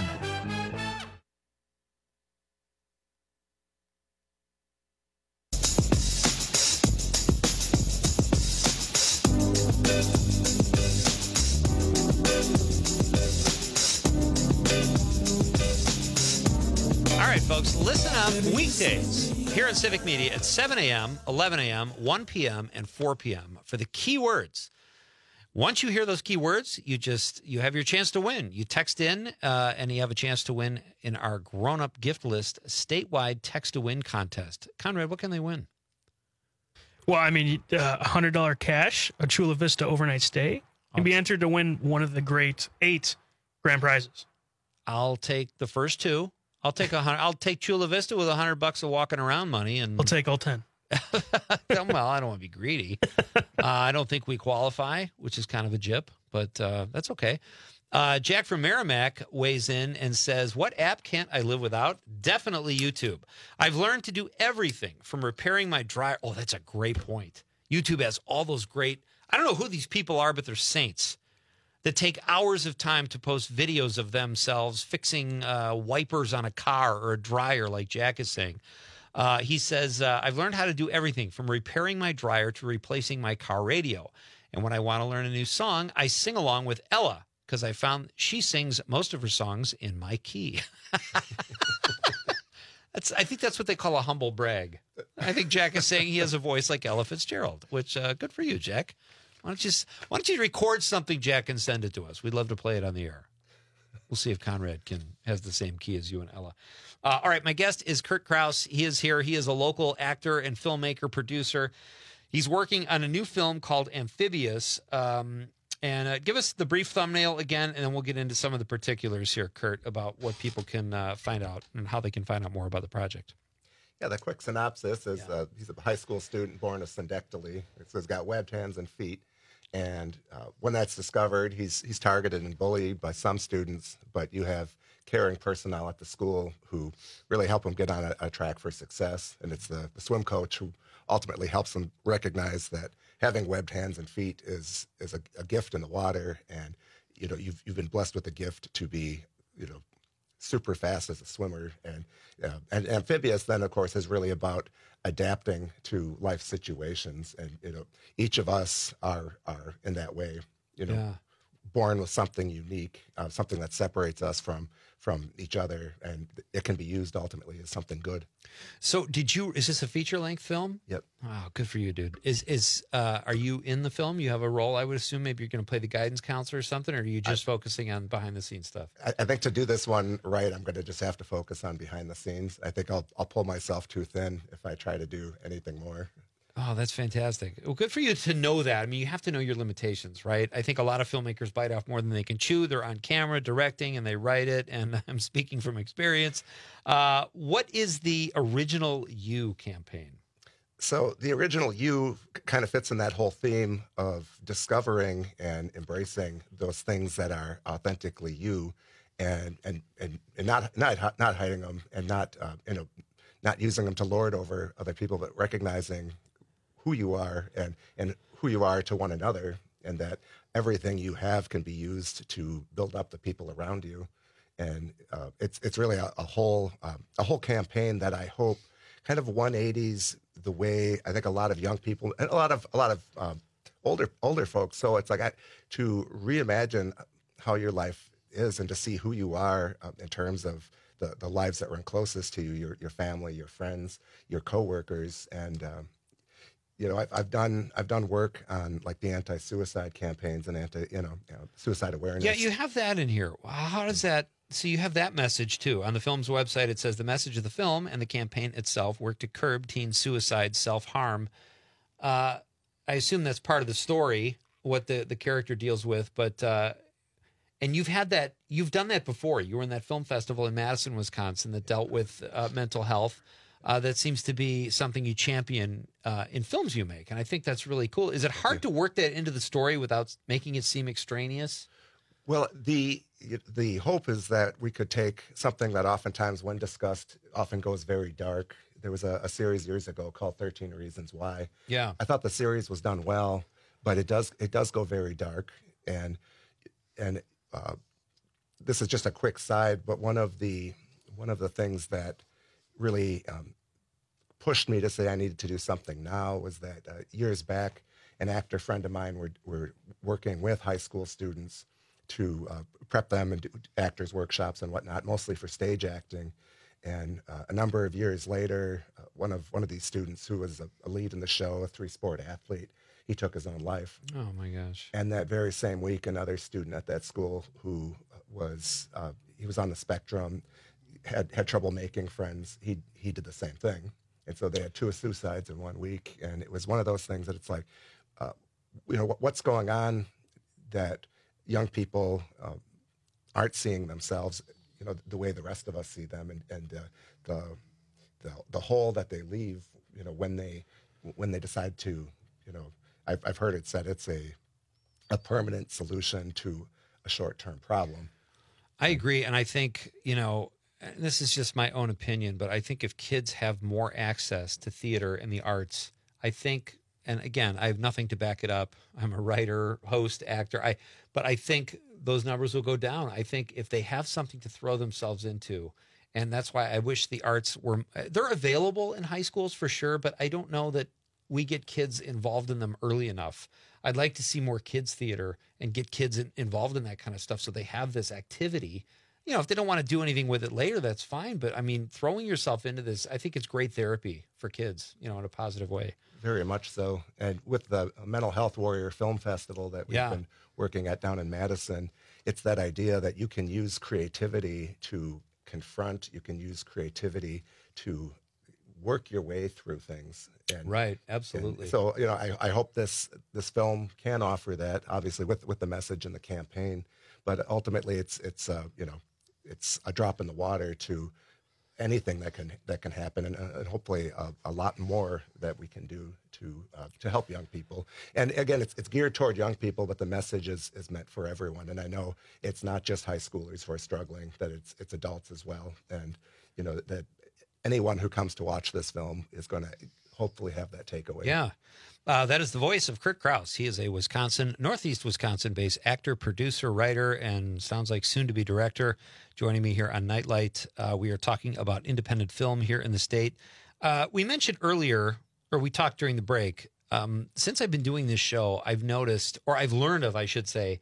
[SPEAKER 17] up weekdays here on Civic Media at seven a.m., eleven a.m., one p.m., and four p.m. for the keywords. Once you hear those keywords, you just you have your chance to win. You text in, uh, and you have a chance to win in our grown-up gift list statewide text-to-win contest. Conrad, what can they win?
[SPEAKER 18] Well, I mean, uh, one hundred dollars cash, a Chula Vista overnight stay, and be entered to win one of the great eight grand prizes.
[SPEAKER 17] I'll take the first two. I'll take a hundred. I'll take Chula Vista with a hundred bucks of walking around money, and
[SPEAKER 18] I'll take all ten.
[SPEAKER 17] Well, I don't want to be greedy. Uh, I don't think we qualify, which is kind of a jip, but uh, that's okay. Uh, Jack from Merrimack weighs in and says, what app can't I live without? Definitely YouTube. I've learned to do everything from repairing my dryer. Oh, that's a great point. YouTube has all those great, I don't know who these people are, but they're saints that take hours of time to post videos of themselves fixing uh, wipers on a car or a dryer, like Jack is saying. Uh, he says, uh, I've learned how to do everything from repairing my dryer to replacing my car radio. And when I want to learn a new song, I sing along with Ella because I found she sings most of her songs in my key. That's, I think that's what they call a humble brag. I think Jack is saying he has a voice like Ella Fitzgerald, which uh, good for you, Jack. Why don't you Why don't you record something, Jack, and send it to us? We'd love to play it on the air. We'll see if Conrad can has the same key as you and Ella. Uh, all right, my guest is Kurt Krause. He is here. He is a local actor and filmmaker, producer. He's working on a new film called Amphibious. Um, and uh, give us the brief thumbnail again, and then we'll get into some of the particulars here, Kurt, about what people can uh, find out and how they can find out more about the project.
[SPEAKER 2] Yeah, the quick synopsis is yeah. uh, he's a high school student born with syndactyly. It's, he's got webbed hands and feet. And uh, when that's discovered, he's he's targeted and bullied by some students, but you have caring personnel at the school who really help him get on a, a track for success. And it's the, the swim coach who ultimately helps him recognize that having webbed hands and feet is is a, a gift in the water. And you know you've you've been blessed with the gift to be you know super fast as a swimmer. And uh, and Amphibious then of course is really about adapting to life situations, and you know each of us are are in that way you know
[SPEAKER 17] Yeah.
[SPEAKER 2] born with something unique, uh, something that separates us from from each other, and it can be used ultimately as something good.
[SPEAKER 17] So did you, is this a feature length film?
[SPEAKER 2] Yep.
[SPEAKER 17] Wow, good for you, dude. Is, is, uh, are you in the film? You have a role, I would assume. Maybe you're going to play the guidance counselor or something, or are you just I, focusing on behind the scenes stuff?
[SPEAKER 2] I, I think to do this one right, I'm going to just have to focus on behind the scenes. I think I'll, I'll pull myself too thin if I try to do anything more.
[SPEAKER 17] Oh, that's fantastic. Well, good for you to know that. I mean, you have to know your limitations, right? I think a lot of filmmakers bite off more than they can chew. They're on camera directing and they write it, and I'm speaking from experience. Uh, what is the original You campaign?
[SPEAKER 2] So the original You kind of fits in that whole theme of discovering and embracing those things that are authentically you, and and and, and not not not hiding them, and not uh, you know not using them to lord over other people, but recognizing who you are and, and who you are to one another, and that everything you have can be used to build up the people around you. And uh, it's it's really a, a whole um, a whole campaign that I hope kind of one eighties the way I think a lot of young people and a lot of a lot of um, older older folks. So it's like I, to reimagine how your life is and to see who you are um, in terms of the, the lives that run closest to you, your your family, your friends, your coworkers, and um, you know, I've, I've done I've done work on like the anti-suicide campaigns and anti you know, you know suicide awareness.
[SPEAKER 17] Yeah, you have that in here. How does that? So you have that message too on the film's website. It says the message of the film and the campaign itself work to curb teen suicide, self-harm. Uh, I assume that's part of the story, what the the character deals with. But uh, and you've had that, you've done that before. You were in that film festival in Madison, Wisconsin, that dealt with uh, mental health. Uh, that seems to be something you champion uh, in films you make. And I think that's really cool. Is it hard to work that into the story without making it seem extraneous?
[SPEAKER 2] Well, the the hope is that we could take something that oftentimes, when discussed, often goes very dark. There was a, a series years ago called thirteen Reasons Why.
[SPEAKER 17] Yeah.
[SPEAKER 2] I thought the series was done well, but it does it does go very dark. And and uh, this is just a quick side, but one of the one of the things that really um, pushed me to say I needed to do something now was that uh, years back, an actor friend of mine were, were working with high school students to uh, prep them and do actors workshops and whatnot, mostly for stage acting. And uh, a number of years later, uh, one of one of these students who was a, a lead in the show, a three-sport athlete, he took his own life.
[SPEAKER 17] Oh my gosh!
[SPEAKER 2] And that very same week, another student at that school who was uh, he was on the spectrum, had had trouble making friends. He he did the same thing, and so they had two suicides in one week. And it was one of those things that it's like, uh, you know, what, what's going on that young people uh, aren't seeing themselves, you know, the way the rest of us see them, and and uh, the the the hole that they leave, you know, when they when they decide to, you know, I've I've heard it said it's a a permanent solution to a short-term problem.
[SPEAKER 17] I agree, and I think, you know, and this is just my own opinion, but I think if kids have more access to theater and the arts, I think, and again, I have nothing to back it up. I'm a writer, host, actor. I, but I think those numbers will go down. I think if they have something to throw themselves into, and that's why I wish the arts were, they're available in high schools for sure, but I don't know that we get kids involved in them early enough. I'd like to see more kids theater and get kids in, involved in that kind of stuff so they have this activity. You know, if they don't want to do anything with it later, that's fine. But I mean, throwing yourself into this, I think it's great therapy for kids, you know, in a positive way.
[SPEAKER 2] Very much so. And with the Mental Health Warrior Film Festival that we've
[SPEAKER 17] Yeah.
[SPEAKER 2] been working at down in Madison, it's that idea that you can use creativity to confront, you can use creativity to work your way through things. And,
[SPEAKER 17] right, absolutely.
[SPEAKER 2] and so, you know, I, I hope this this film can offer that, obviously, with with the message and the campaign. But ultimately, it's it's uh, you know, it's a drop in the water to anything that can that can happen, and, uh, and hopefully a, a lot more that we can do to uh, to help young people. And again, it's it's geared toward young people, but the message is is meant for everyone. And I know it's not just high schoolers who are struggling; that it's it's adults as well. And you know that anyone who comes to watch this film is going to hopefully have that takeaway.
[SPEAKER 17] Yeah. Uh, that is the voice of Kurt Krause. He is a Wisconsin, Northeast Wisconsin-based actor, producer, writer, and sounds like soon-to-be director. Joining me here on Nightlight, uh, we are talking about independent film here in the state. Uh, we mentioned earlier, or we talked during the break, um, since I've been doing this show, I've noticed, or I've learned of, I should say,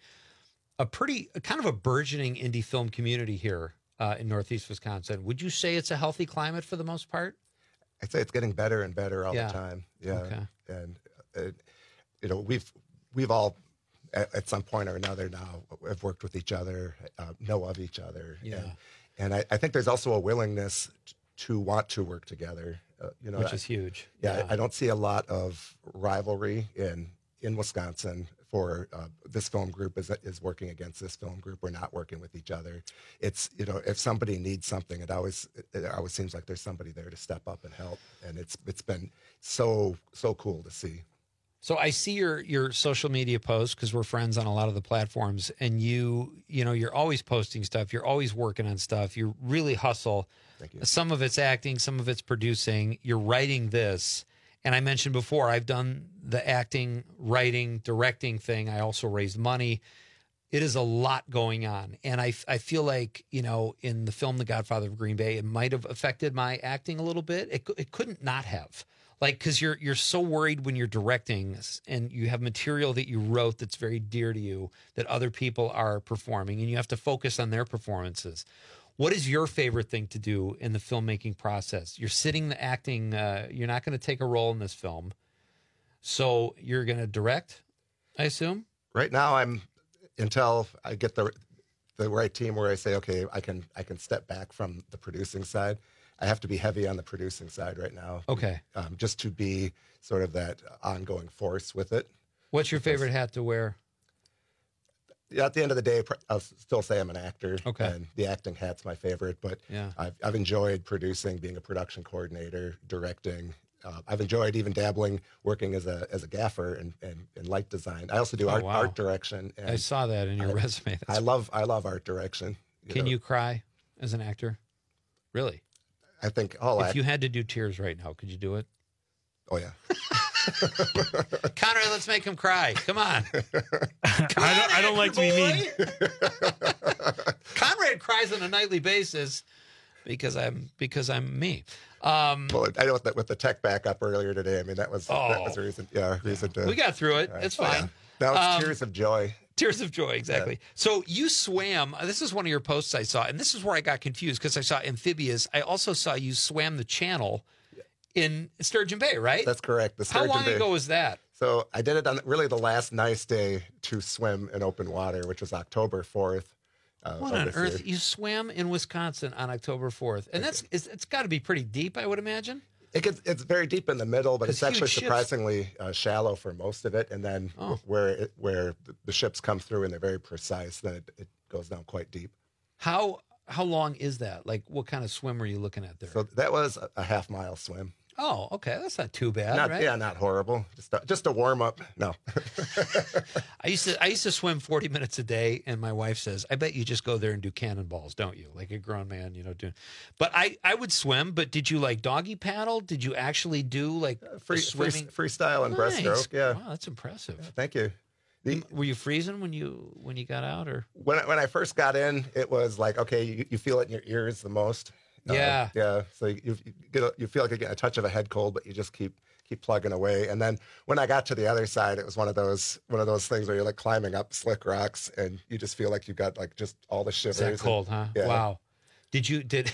[SPEAKER 17] a pretty, a kind of a burgeoning indie film community here uh, in Northeast Wisconsin. Would you say it's a healthy climate for the most part?
[SPEAKER 2] I'd say it's getting better and better all
[SPEAKER 17] Yeah.
[SPEAKER 2] the time. Yeah.
[SPEAKER 17] Okay.
[SPEAKER 2] And, uh, you know, we've, we've all, at, at some point or another now, have worked with each other, uh, know of each other.
[SPEAKER 17] Yeah.
[SPEAKER 2] And, and I, I think there's also a willingness t- to want to work together. Uh, you know,
[SPEAKER 17] Which
[SPEAKER 2] I-
[SPEAKER 17] is huge.
[SPEAKER 2] Yeah.
[SPEAKER 17] Yeah.
[SPEAKER 2] I, I don't see a lot of rivalry in, in Wisconsin for uh, this film group is is working against this film group. We're not working with each other. It's, you know, if somebody needs something, it always it always seems like there's somebody there to step up and help. And it's it's been so so cool to see.
[SPEAKER 17] So I see your your social media posts because we're friends on a lot of the platforms, and you you know you're always posting stuff. You're always working on stuff. You really hustle.
[SPEAKER 2] Thank you.
[SPEAKER 17] Some of it's acting, some of it's producing. You're writing this, and I mentioned before I've done the acting, writing, directing thing. I also raised money. It is a lot going on, and I I feel like, you know, in the film The Godfather of Green Bay, it might have affected my acting a little bit. It it couldn't not have. Like, because you're you're so worried when you're directing and you have material that you wrote that's very dear to you that other people are performing, and you have to focus on their performances. What is your favorite thing to do in the filmmaking process? You're sitting the acting. Uh, you're not going to take a role in this film, so you're going to direct, I assume.
[SPEAKER 2] Right now, I'm until I get the the right team where I say, okay, I can I can step back from the producing side. I have to be heavy on the producing side right now.
[SPEAKER 17] Okay.
[SPEAKER 2] Um, just to be sort of that ongoing force with it.
[SPEAKER 17] What's your favorite hat to wear?
[SPEAKER 2] Yeah, at the end of the day, pr- I'll s- still say I'm an actor.
[SPEAKER 17] Okay.
[SPEAKER 2] And the acting hat's my favorite, but
[SPEAKER 17] Yeah.
[SPEAKER 2] I've, I've enjoyed producing, being a production coordinator, directing. Uh, I've enjoyed even dabbling, working as a as a gaffer and, and, and light design. I also do
[SPEAKER 17] Oh,
[SPEAKER 2] art,
[SPEAKER 17] wow.
[SPEAKER 2] art direction. And
[SPEAKER 17] I saw that in your
[SPEAKER 2] I,
[SPEAKER 17] resume.
[SPEAKER 2] I love I love art direction.
[SPEAKER 17] Can
[SPEAKER 2] know.
[SPEAKER 17] you cry as an actor? Really?
[SPEAKER 2] I think all
[SPEAKER 17] if
[SPEAKER 2] act-
[SPEAKER 17] you had to do tears right now, could you do it?
[SPEAKER 2] Oh yeah.
[SPEAKER 17] Conrad, let's make him cry. Come on. Come
[SPEAKER 18] I don't, I don't like to be mean.
[SPEAKER 17] Conrad cries on a nightly basis because I'm because I'm me. Um,
[SPEAKER 2] well, I know that with the tech backup earlier today. I mean, that was that
[SPEAKER 17] Oh.
[SPEAKER 2] was a reason. Yeah, reason to.
[SPEAKER 17] we got through it.
[SPEAKER 2] All right.
[SPEAKER 17] It's
[SPEAKER 2] Oh,
[SPEAKER 17] fine.
[SPEAKER 2] yeah. Now it's
[SPEAKER 17] Um,
[SPEAKER 2] tears of joy.
[SPEAKER 17] Tears of joy, exactly. So you swam. This is one of your posts I saw, and this is where I got confused because I saw amphibious. I also saw you swam the channel in Sturgeon Bay, right?
[SPEAKER 2] That's correct. The
[SPEAKER 17] How
[SPEAKER 2] Sturgeon
[SPEAKER 17] long
[SPEAKER 2] Bay.
[SPEAKER 17] ago was that?
[SPEAKER 2] So I did it on really the last nice day to swim in open water, which was October fourth. Uh,
[SPEAKER 17] What
[SPEAKER 2] of
[SPEAKER 17] on
[SPEAKER 2] this
[SPEAKER 17] earth?
[SPEAKER 2] year.
[SPEAKER 17] You swam in Wisconsin on October fourth, and that's it's, it's got to be pretty deep, I would imagine.
[SPEAKER 2] It gets, it's very deep in the middle, but
[SPEAKER 17] 'Cause
[SPEAKER 2] it's actually
[SPEAKER 17] huge ships-
[SPEAKER 2] surprisingly uh, shallow for most of it. And then
[SPEAKER 17] Oh.
[SPEAKER 2] where it, where the- the ships come through and they're very precise, then it, it goes down quite deep.
[SPEAKER 17] How how long is that? Like, what kind of swim were you looking at there?
[SPEAKER 2] So that was a, a half mile swim.
[SPEAKER 17] Oh, okay, that's not too bad,
[SPEAKER 2] Not,
[SPEAKER 17] right?
[SPEAKER 2] Yeah, not horrible. Just a, just a warm up. No.
[SPEAKER 17] I used to I used to swim forty minutes a day, and my wife says, "I bet you just go there and do cannonballs, don't you? Like a grown man, you know, doing." But I I would swim. But did you like doggy paddle? Did you actually do like
[SPEAKER 2] Free, free,
[SPEAKER 17] swimming?
[SPEAKER 2] freestyle and
[SPEAKER 17] Nice.
[SPEAKER 2] breaststroke. Yeah.
[SPEAKER 17] Wow, that's impressive.
[SPEAKER 2] Thank you. The,
[SPEAKER 17] Were you freezing when you when you got out, or
[SPEAKER 2] when I, when I first got in, it was like, okay, you, you feel it in your ears the most. Uh,
[SPEAKER 17] Yeah.
[SPEAKER 2] yeah. So you, you get a, you feel like you're getting a touch of a head cold, but you just keep keep plugging away. And then when I got to the other side, it was one of those one of those things where you're like climbing up slick rocks, and you just feel like you got like just all the shivers.
[SPEAKER 17] is that
[SPEAKER 2] and-
[SPEAKER 17] cold? Huh?
[SPEAKER 2] Yeah.
[SPEAKER 17] Wow. Did you did?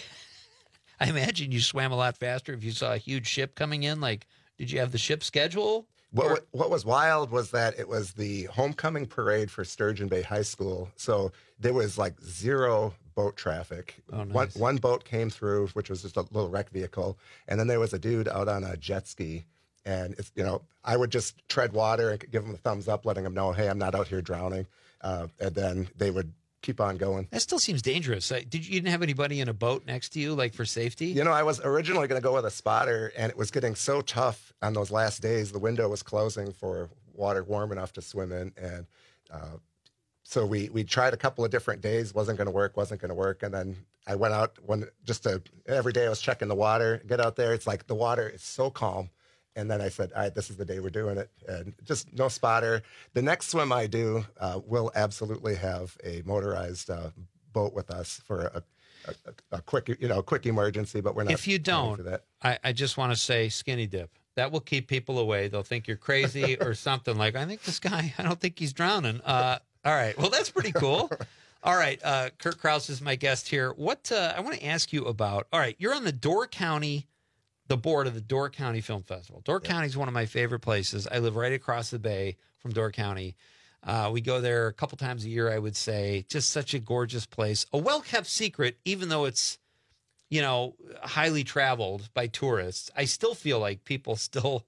[SPEAKER 17] I imagine you swam a lot faster if you saw a huge ship coming in. Like, did you have the ship schedule?
[SPEAKER 2] What,
[SPEAKER 17] Or-
[SPEAKER 2] what what was wild was that it was the homecoming parade for Sturgeon Bay High School. So there was like zero boat traffic.
[SPEAKER 17] Oh, nice.
[SPEAKER 2] One one boat came through, which was just a little wreck vehicle, and then there was a dude out on a jet ski. And it's you know I would just tread water and give him a thumbs up, letting him know, hey, I'm not out here drowning. Uh, and then they would keep on going.
[SPEAKER 17] That still seems dangerous. Like, did you, you didn't have anybody in a boat next to you, like for safety?
[SPEAKER 2] You know, I was originally going to go with a spotter, and it was getting so tough on those last days. The window was closing for water warm enough to swim in, and uh, so we we tried a couple of different days. wasn't going to work. wasn't going to work. And then I went out one just to every day. I was checking the water. Get out there. It's like the water is so calm. And then I said, all right, this is the day we're doing it. And just no spotter. The next swim I do uh, will absolutely have a motorized uh, boat with us for a, a, a quick, you know, quick emergency. But we're not.
[SPEAKER 17] If you
[SPEAKER 2] planning for
[SPEAKER 17] don't,
[SPEAKER 2] that.
[SPEAKER 17] I, I just want to say skinny dip. That will keep people away. They'll think you're crazy or something. Like, I think this guy, I don't think he's drowning. Uh, all right. Well, that's pretty cool. All right. Uh, Kurt Krause is my guest here. What uh, I want to ask you about. All right. You're on the Door County, the board of the Door County Film Festival. Door County is one of my favorite places. I live right across the bay from Door County. Uh, we go there a couple times a year, I would say. Just such a gorgeous place. A well-kept secret, even though it's, you know, highly traveled by tourists. I still feel like people still,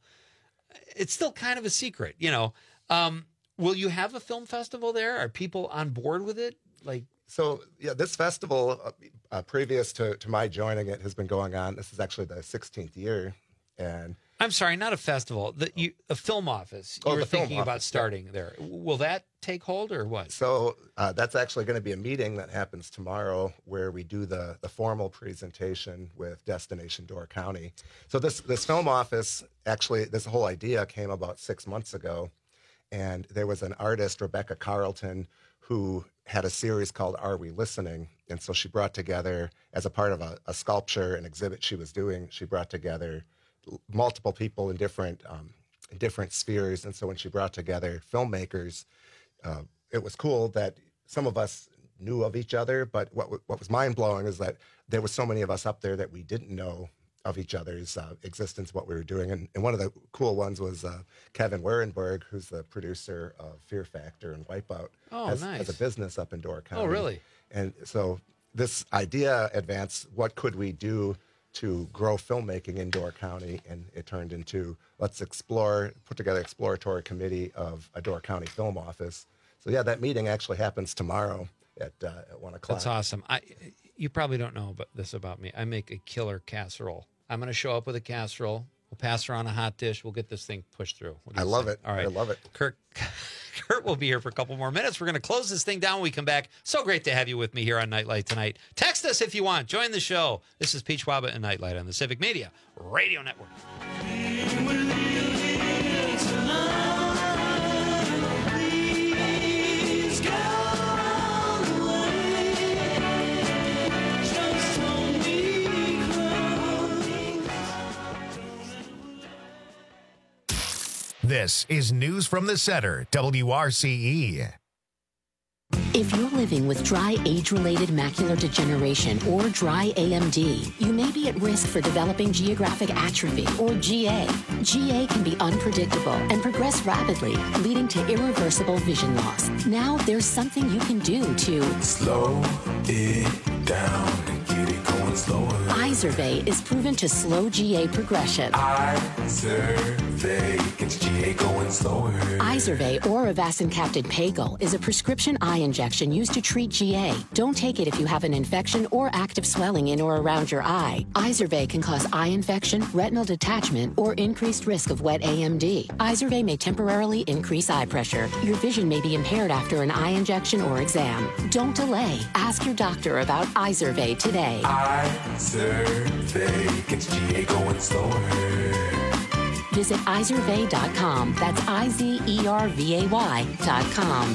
[SPEAKER 17] it's still kind of a secret, you know. Um, will you have a film festival there? Are people on board with it? Like,
[SPEAKER 2] So yeah, this festival, uh, uh, previous to, to my joining it, has been going on. This is actually the sixteenth year, and
[SPEAKER 17] I'm sorry, not a festival. The, you, a film office. You
[SPEAKER 2] Oh,
[SPEAKER 17] were
[SPEAKER 2] the film
[SPEAKER 17] thinking about
[SPEAKER 2] office,
[SPEAKER 17] starting there. Will that take hold or what?
[SPEAKER 2] so uh, that's actually going to be a meeting that happens tomorrow where we do the the formal presentation with Destination Door County. So this this film office, actually, this whole idea came about six months ago, and there was an artist, Rebecca Carlton, who had a series called Are We Listening? And so she brought together, as a part of a, a sculpture, an exhibit she was doing, she brought together multiple people in different um, in different spheres. And so when she brought together filmmakers, uh, it was cool that some of us knew of each other, but what what was mind-blowing is that there were so many of us up there that we didn't know of each other's uh, existence, what we were doing. And, and one of the cool ones was uh, Kevin Werenberg, who's the producer of Fear Factor and Wipeout,
[SPEAKER 17] Oh,
[SPEAKER 2] has,
[SPEAKER 17] nice.
[SPEAKER 2] has a business up in Door County.
[SPEAKER 17] Oh, really?
[SPEAKER 2] And so this idea advanced, what could we do to grow filmmaking in Door County? And it turned into, let's explore, put together an exploratory committee of a Door County film office. So yeah, that meeting actually happens tomorrow at, uh, at one o'clock.
[SPEAKER 17] That's awesome. I, you probably don't know about this about me. I make a killer casserole. I'm going to show up with a casserole. We'll pass around a hot dish. We'll get this thing pushed through. What do
[SPEAKER 2] I
[SPEAKER 17] you
[SPEAKER 2] love
[SPEAKER 17] think?
[SPEAKER 2] it.
[SPEAKER 17] All right.
[SPEAKER 2] I love it.
[SPEAKER 17] Kurt, Kurt will be here for a couple more minutes. We're going to close this thing down when we come back. So great to have you with me here on Nightlight tonight. Text us if you want. Join the show. This is Pete Schwaba and Nightlight on the Civic Media Radio Network.
[SPEAKER 1] This is News from the Center, W R C E.
[SPEAKER 14] If you're living with dry age-related macular degeneration or dry A M D, you may be at risk for developing geographic atrophy or G A. G A can be unpredictable and progress rapidly, leading to irreversible vision loss. Now there's something you can do to
[SPEAKER 16] slow it down and get it going slower.
[SPEAKER 14] Izervay is proven to slow G A progression.
[SPEAKER 16] Izervay gets G A going slower.
[SPEAKER 14] Izervay or avacincaptad pagel is a prescription eye injection used to treat G A. Don't take it if you have an infection or active swelling in or around your eye. Izervay can cause eye infection, retinal detachment, or increased risk of wet A M D. Izervay may temporarily increase eye pressure. Your vision may be impaired after an eye injection or exam. Don't delay. Ask your doctor about Izervay today.
[SPEAKER 16] Izervay gets G A going slower.
[SPEAKER 14] Visit izervay dot com. That's I Z E R V A Y dot com.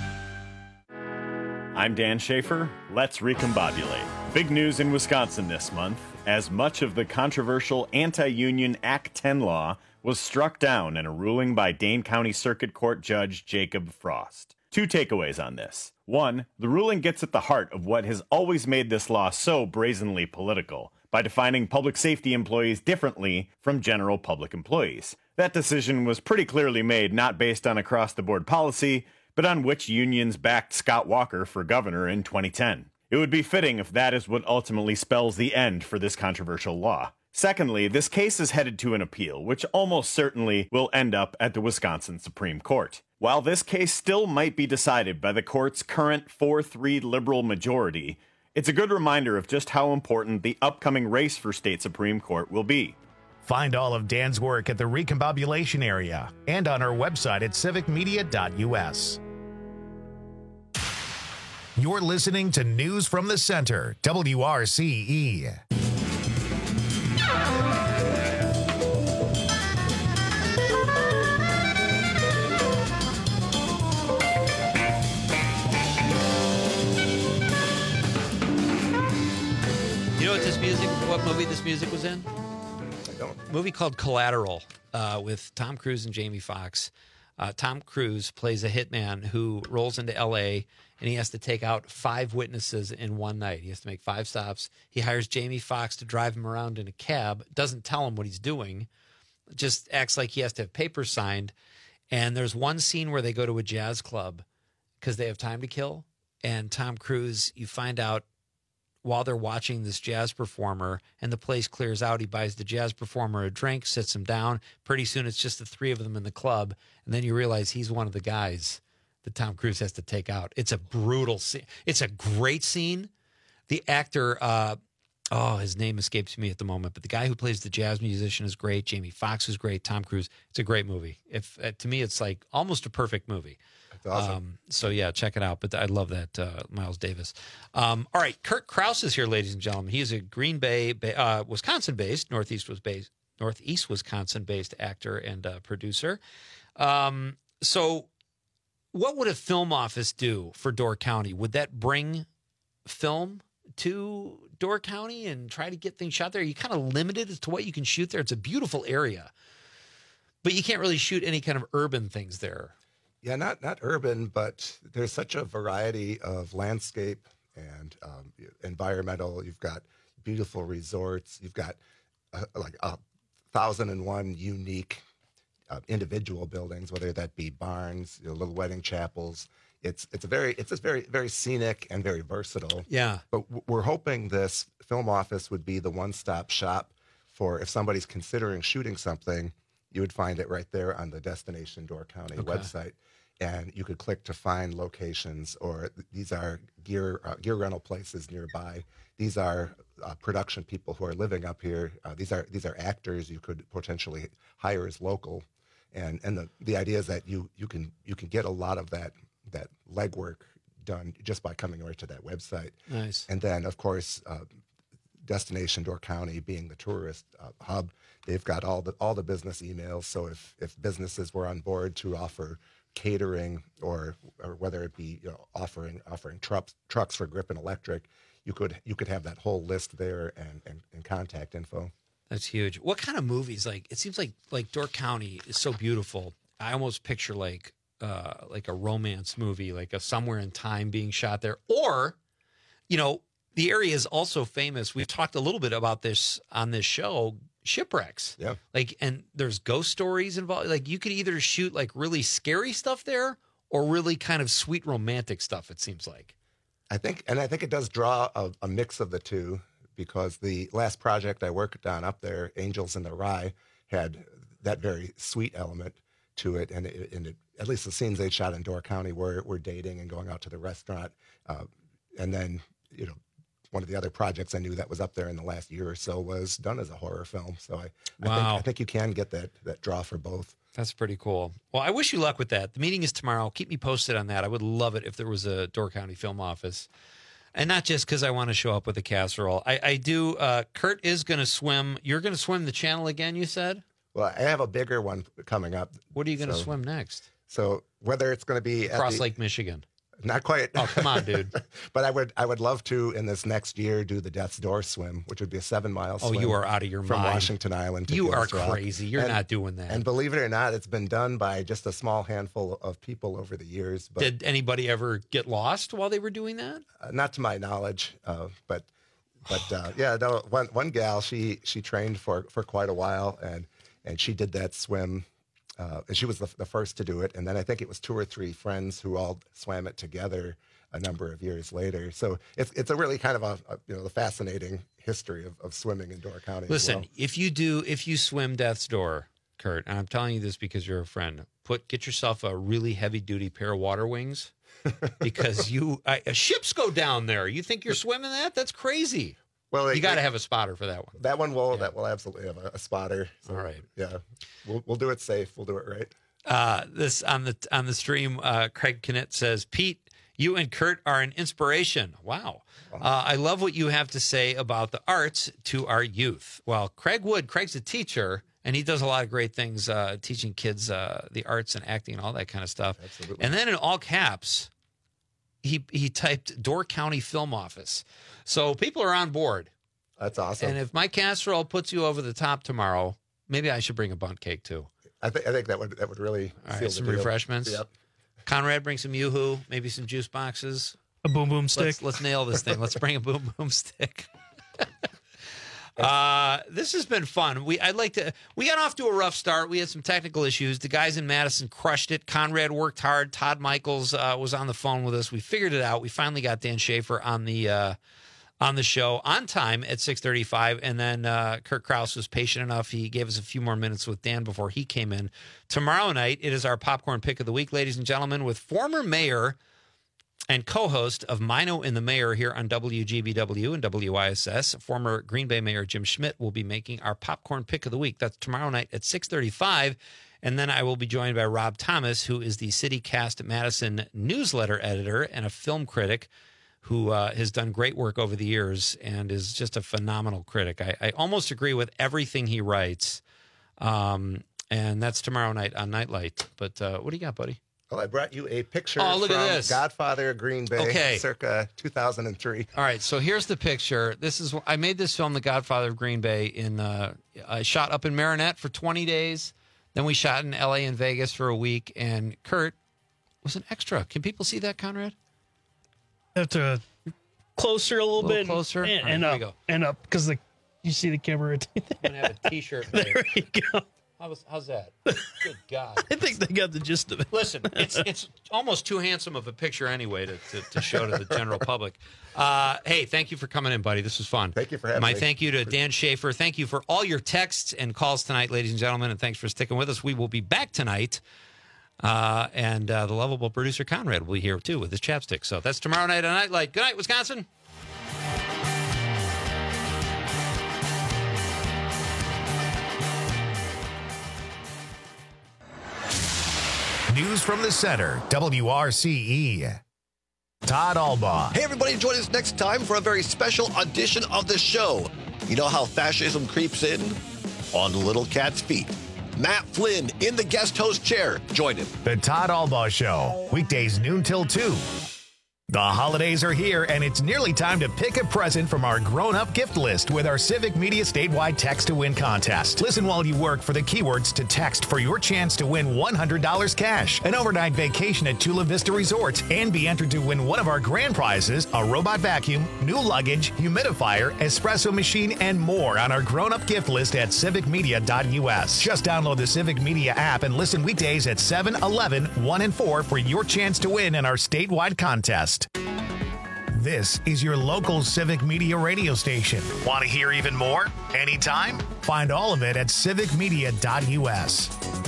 [SPEAKER 15] I'm Dan Schaefer. Let's recombobulate. Big news in Wisconsin this month, as much of the controversial anti-union Act ten law was struck down in a ruling by Dane County Circuit Court Judge Jacob Frost. Two takeaways on this. One, the ruling gets at the heart of what has always made this law so brazenly political, by defining public safety employees differently from general public employees. That decision was pretty clearly made not based on across-the-board policy, but on which unions backed Scott Walker for governor in twenty ten. It would be fitting if that is what ultimately spells the end for this controversial law. Secondly, this case is headed to an appeal, which almost certainly will end up at the Wisconsin Supreme Court. While this case still might be decided by the court's current four three liberal majority, it's a good reminder of just how important the upcoming race for state Supreme Court will be.
[SPEAKER 1] Find all of Dan's work at the Recombobulation area and on our website at civic media dot U S. You're listening to News from the Center, W R C E.
[SPEAKER 17] You know what this music, what movie this music was in?
[SPEAKER 2] I don't.
[SPEAKER 17] A movie called Collateral uh, with Tom Cruise and Jamie Foxx. Uh, Tom Cruise plays a hitman who rolls into L A and he has to take out five witnesses in one night. He has to make five stops. He hires Jamie Foxx to drive him around in a cab, doesn't tell him what he's doing, just acts like he has to have papers signed. And there's one scene where they go to a jazz club because they have time to kill. And Tom Cruise, you find out while they're watching this jazz performer and the place clears out, he buys the jazz performer a drink, sits him down. Pretty soon it's just the three of them in the club. And then you realize he's one of the guys that Tom Cruise has to take out. It's a brutal scene. It's a great scene. The actor, uh, oh, his name escapes me at the moment, but the guy who plays the jazz musician is great. Jamie Foxx is great. Tom Cruise. It's a great movie. If uh, to me, it's like almost a perfect movie.
[SPEAKER 2] That's awesome.
[SPEAKER 17] Um, so yeah, check it out. But I love that uh, Miles Davis. Um, all right, Kurt Krause is here, ladies and gentlemen. He is a Green Bay, uh, Wisconsin-based, Northeast was based, Northeast Wisconsin-based actor and uh, producer. Um, so, what would a film office do for Door County? Would that bring film to Door County and try to get things shot there? Are you kind of limited as to what you can shoot there? It's a beautiful area, but you can't really shoot any kind of urban things there.
[SPEAKER 2] Yeah, not not urban, but there's such a variety of landscape and um, environmental. You've got beautiful resorts. You've got uh, like a thousand and one unique uh, individual buildings, whether that be barns, you know, little wedding chapels. It's it's a very it's a very very scenic and very versatile.
[SPEAKER 17] Yeah.
[SPEAKER 2] But w- we're hoping this film office would be the one-stop shop for if somebody's considering shooting something, you would find it right there on the Destination Door County
[SPEAKER 17] Okay.
[SPEAKER 2] website. And you could click to find locations, or these are gear uh, gear rental places nearby. These are uh, production people who are living up here. Uh, these are these are actors you could potentially hire as local, and and the, the idea is that you you can you can get a lot of that that legwork done just by coming right to that website.
[SPEAKER 17] Nice.
[SPEAKER 2] And then of course, uh, Destination Door County being the tourist uh, hub, they've got all the all the business emails. So if if businesses were on board to offer catering, or or whether it be, you know, offering offering trucks trucks for Griffin Electric, you could you could have that whole list there and and, and contact info.
[SPEAKER 17] That's huge. What kind of movies? Like, it seems like like Door County is so beautiful. I almost picture like uh, like a romance movie, like a Somewhere in Time being shot there. Or, you know, the area is also famous. We've talked a little bit about this on this show. Shipwrecks.
[SPEAKER 2] Yeah.
[SPEAKER 17] Like, and there's ghost stories involved. Like, you could either shoot like really scary stuff there or really kind of sweet romantic stuff. It seems like.
[SPEAKER 2] I think, and I think it does draw a, a mix of the two. Because the last project I worked on up there, Angels in the Rye, had that very sweet element to it, and, it, and it, at least the scenes they shot in Door County were were dating and going out to the restaurant, uh, and then you know one of the other projects I knew that was up there in the last year or so was done as a horror film. So I, I,
[SPEAKER 17] Wow.
[SPEAKER 2] think, I think you can get that that draw for both.
[SPEAKER 17] That's pretty cool. Well, I wish you luck with that. The meeting is tomorrow. Keep me posted on that. I would love it if there was a Door County film office. And not just because I want to show up with a casserole. I, I do. Uh, Kurt is going to swim. You're going to swim the channel again, you said?
[SPEAKER 2] Well, I have a bigger one coming up.
[SPEAKER 17] What are you going to
[SPEAKER 2] so,
[SPEAKER 17] swim next?
[SPEAKER 2] So whether it's going to be
[SPEAKER 17] Across
[SPEAKER 2] at the,
[SPEAKER 17] Lake Michigan.
[SPEAKER 2] Not quite.
[SPEAKER 17] Oh, come on, dude.
[SPEAKER 2] But I would I would love to, in this next year, do the Death's Door swim, which would be a seven-mile
[SPEAKER 17] Oh,
[SPEAKER 2] swim.
[SPEAKER 17] you are out of your
[SPEAKER 2] from
[SPEAKER 17] mind.
[SPEAKER 2] Washington Island to
[SPEAKER 17] You are
[SPEAKER 2] Gillis Rock.
[SPEAKER 17] crazy. You're
[SPEAKER 2] And-
[SPEAKER 17] not doing that.
[SPEAKER 2] And believe it or not, it's been done by just a small handful of people over the years. But
[SPEAKER 17] Did anybody ever get lost while they were doing that?
[SPEAKER 2] uh, not to my knowledge, uh, but but uh, yeah, no. One one gal, she she trained for for quite a while, and and she did that swim. Uh, and she was the, the first to do it, and then I think it was two or three friends who all swam it together a number of years later. So it's it's a really kind of a, a you know the fascinating history of, of swimming in Door County. as
[SPEAKER 17] Listen,
[SPEAKER 2] well.
[SPEAKER 17] if you do, if you swim Death's Door, Kurt, and I'm telling you this because you're a friend, put get yourself a really heavy duty pair of water wings because you I, ships go down there. You think you're swimming that? That's crazy.
[SPEAKER 2] Well,
[SPEAKER 17] you got to have a spotter for that one.
[SPEAKER 2] That one will that will absolutely have a, a spotter. So,
[SPEAKER 17] All right.
[SPEAKER 2] Yeah, we'll we'll do it safe. We'll do it right.
[SPEAKER 17] Uh, this on the on the stream, uh, Craig Kennett says, Pete, you and Kurt are an inspiration. Wow. Uh, I love what you have to say about the arts to our youth. Well, Craig Wood, Craig's a teacher, and he does a lot of great things, uh, teaching kids uh, the arts and acting and all that kind of stuff.
[SPEAKER 2] Absolutely.
[SPEAKER 17] And then in all caps, he he typed Door County Film Office. So people are on board.
[SPEAKER 2] That's awesome.
[SPEAKER 17] And if my casserole puts you over the top tomorrow, maybe I should bring a bundt cake too.
[SPEAKER 2] I think I think that would that would really
[SPEAKER 17] All
[SPEAKER 2] seal
[SPEAKER 17] right,
[SPEAKER 2] the
[SPEAKER 17] some
[SPEAKER 2] deal.
[SPEAKER 17] refreshments.
[SPEAKER 2] Yep.
[SPEAKER 17] Conrad, bring some Yoo-hoo, maybe some juice boxes.
[SPEAKER 18] A boom boom stick.
[SPEAKER 17] Let's, let's nail this thing. Let's bring a boom boom stick. uh, this has been fun. We I'd like to. We got off to a rough start. We had some technical issues. The guys in Madison crushed it. Conrad worked hard. Todd Michaels uh, was on the phone with us. We figured it out. We finally got Dan Schaefer on the. Uh, on the show on time at six thirty-five. And then uh, Kurt Krause was patient enough. He gave us a few more minutes with Dan before he came in. Tomorrow night, it is our popcorn pick of the week, ladies and gentlemen, with former mayor and co-host of Mino and the Mayor here on W G B W and W I S S. Former Green Bay Mayor Jim Schmidt will be making our popcorn pick of the week. That's tomorrow night at six thirty-five. And then I will be joined by Rob Thomas, who is the CityCast Madison newsletter editor and a film critic who uh, has done great work over the years and is just a phenomenal critic. I, I almost agree with everything he writes. Um, and that's tomorrow night on Nightlight. But uh, what do you got, buddy?
[SPEAKER 2] Well, I brought you a picture
[SPEAKER 17] Oh, look
[SPEAKER 2] from
[SPEAKER 17] at this.
[SPEAKER 2] Godfather Green Bay,
[SPEAKER 17] Okay.
[SPEAKER 2] circa two thousand three.
[SPEAKER 17] All right, so here's the picture. This is I made this film, The Godfather of Green Bay, in uh, I shot up in Marinette for twenty days. Then we shot in L A and Vegas for a week, and Kurt was an extra. Can people see that, Conrad?
[SPEAKER 18] Have to closer a little,
[SPEAKER 17] A little
[SPEAKER 18] bit
[SPEAKER 17] closer?
[SPEAKER 18] and,
[SPEAKER 17] All right,
[SPEAKER 18] and
[SPEAKER 17] here
[SPEAKER 18] up
[SPEAKER 17] we go.
[SPEAKER 18] and up because the you see the camera.
[SPEAKER 17] I'm gonna have a T-shirt.
[SPEAKER 18] There you go.
[SPEAKER 17] How's, how's that? Good God.
[SPEAKER 18] I think they got the gist of it.
[SPEAKER 17] Listen, it's it's almost too handsome of a picture anyway to, to, to show to the general public. Uh, hey, thank you for coming in, buddy. This was fun.
[SPEAKER 2] Thank you for having
[SPEAKER 17] My
[SPEAKER 2] me.
[SPEAKER 17] thank you to Dan Schaefer. Thank you for all your texts and calls tonight, ladies and gentlemen, and thanks for sticking with us. We will be back tonight. Uh, and uh, the lovable producer Conrad will be here too with his chapstick. So that's tomorrow night on Nightlight. Good night, Wisconsin.
[SPEAKER 1] News from the center, W R C E. Todd Albaugh.
[SPEAKER 8] Hey, everybody, join us next time for a very special edition of the show. You know how fascism creeps in? On little cat's feet. Matt Flynn in the guest host chair. Join him.
[SPEAKER 1] The Todd Albaugh Show, weekdays noon till two. The holidays are here, and it's nearly time to pick a present from our grown-up gift list with our Civic Media statewide Text to Win contest. Listen while you work for the keywords to text for your chance to win one hundred dollars cash, an overnight vacation at Chula Vista Resort, and be entered to win one of our grand prizes, a robot vacuum, new luggage, humidifier, espresso machine, and more on our grown-up gift list at civic media dot u s. Just download the Civic Media app and listen weekdays at seven, eleven, one, and four for your chance to win in our statewide contest. This is your local Civic Media radio station. Want to hear even more? Anytime? Find all of it at civic media dot u s.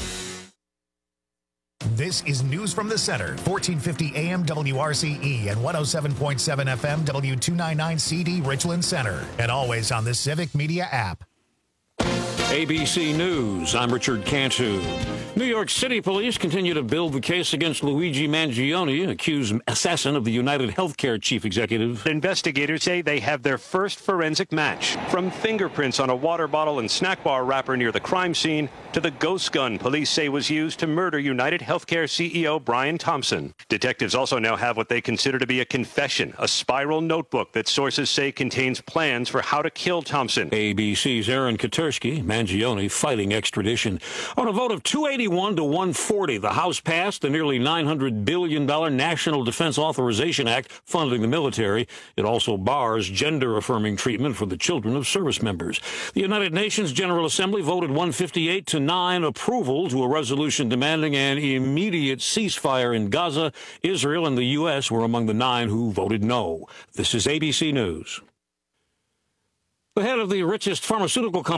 [SPEAKER 1] This is News from the Center, fourteen fifty A M W R C E and one oh seven point seven F M W two ninety-nine C D Richland Center, and always on the Civic Media app.
[SPEAKER 3] A B C News, I'm Richard Cantu. New York City police continue to build the case against Luigi Mangione, accused assassin of the United Healthcare chief executive.
[SPEAKER 4] Investigators say they have their first forensic match. From fingerprints on a water bottle and snack bar wrapper near the crime scene to the ghost gun police say was used to murder United Healthcare C E O Brian Thompson. Detectives also now have what they consider to be a confession, a spiral notebook that sources say contains plans for how to kill Thompson.
[SPEAKER 3] A B C's Aaron Katersky, Mangione fighting extradition. On a vote of two eighty-one to one forty, the House passed the nearly nine hundred billion dollars National Defense Authorization Act funding the military. It also bars gender-affirming treatment for the children of service members. The United Nations General Assembly voted one fifty-eight to nine approval to a resolution demanding an immediate ceasefire in Gaza. Israel and the U S were among the nine who voted no. This is A B C News. The head of the richest pharmaceutical company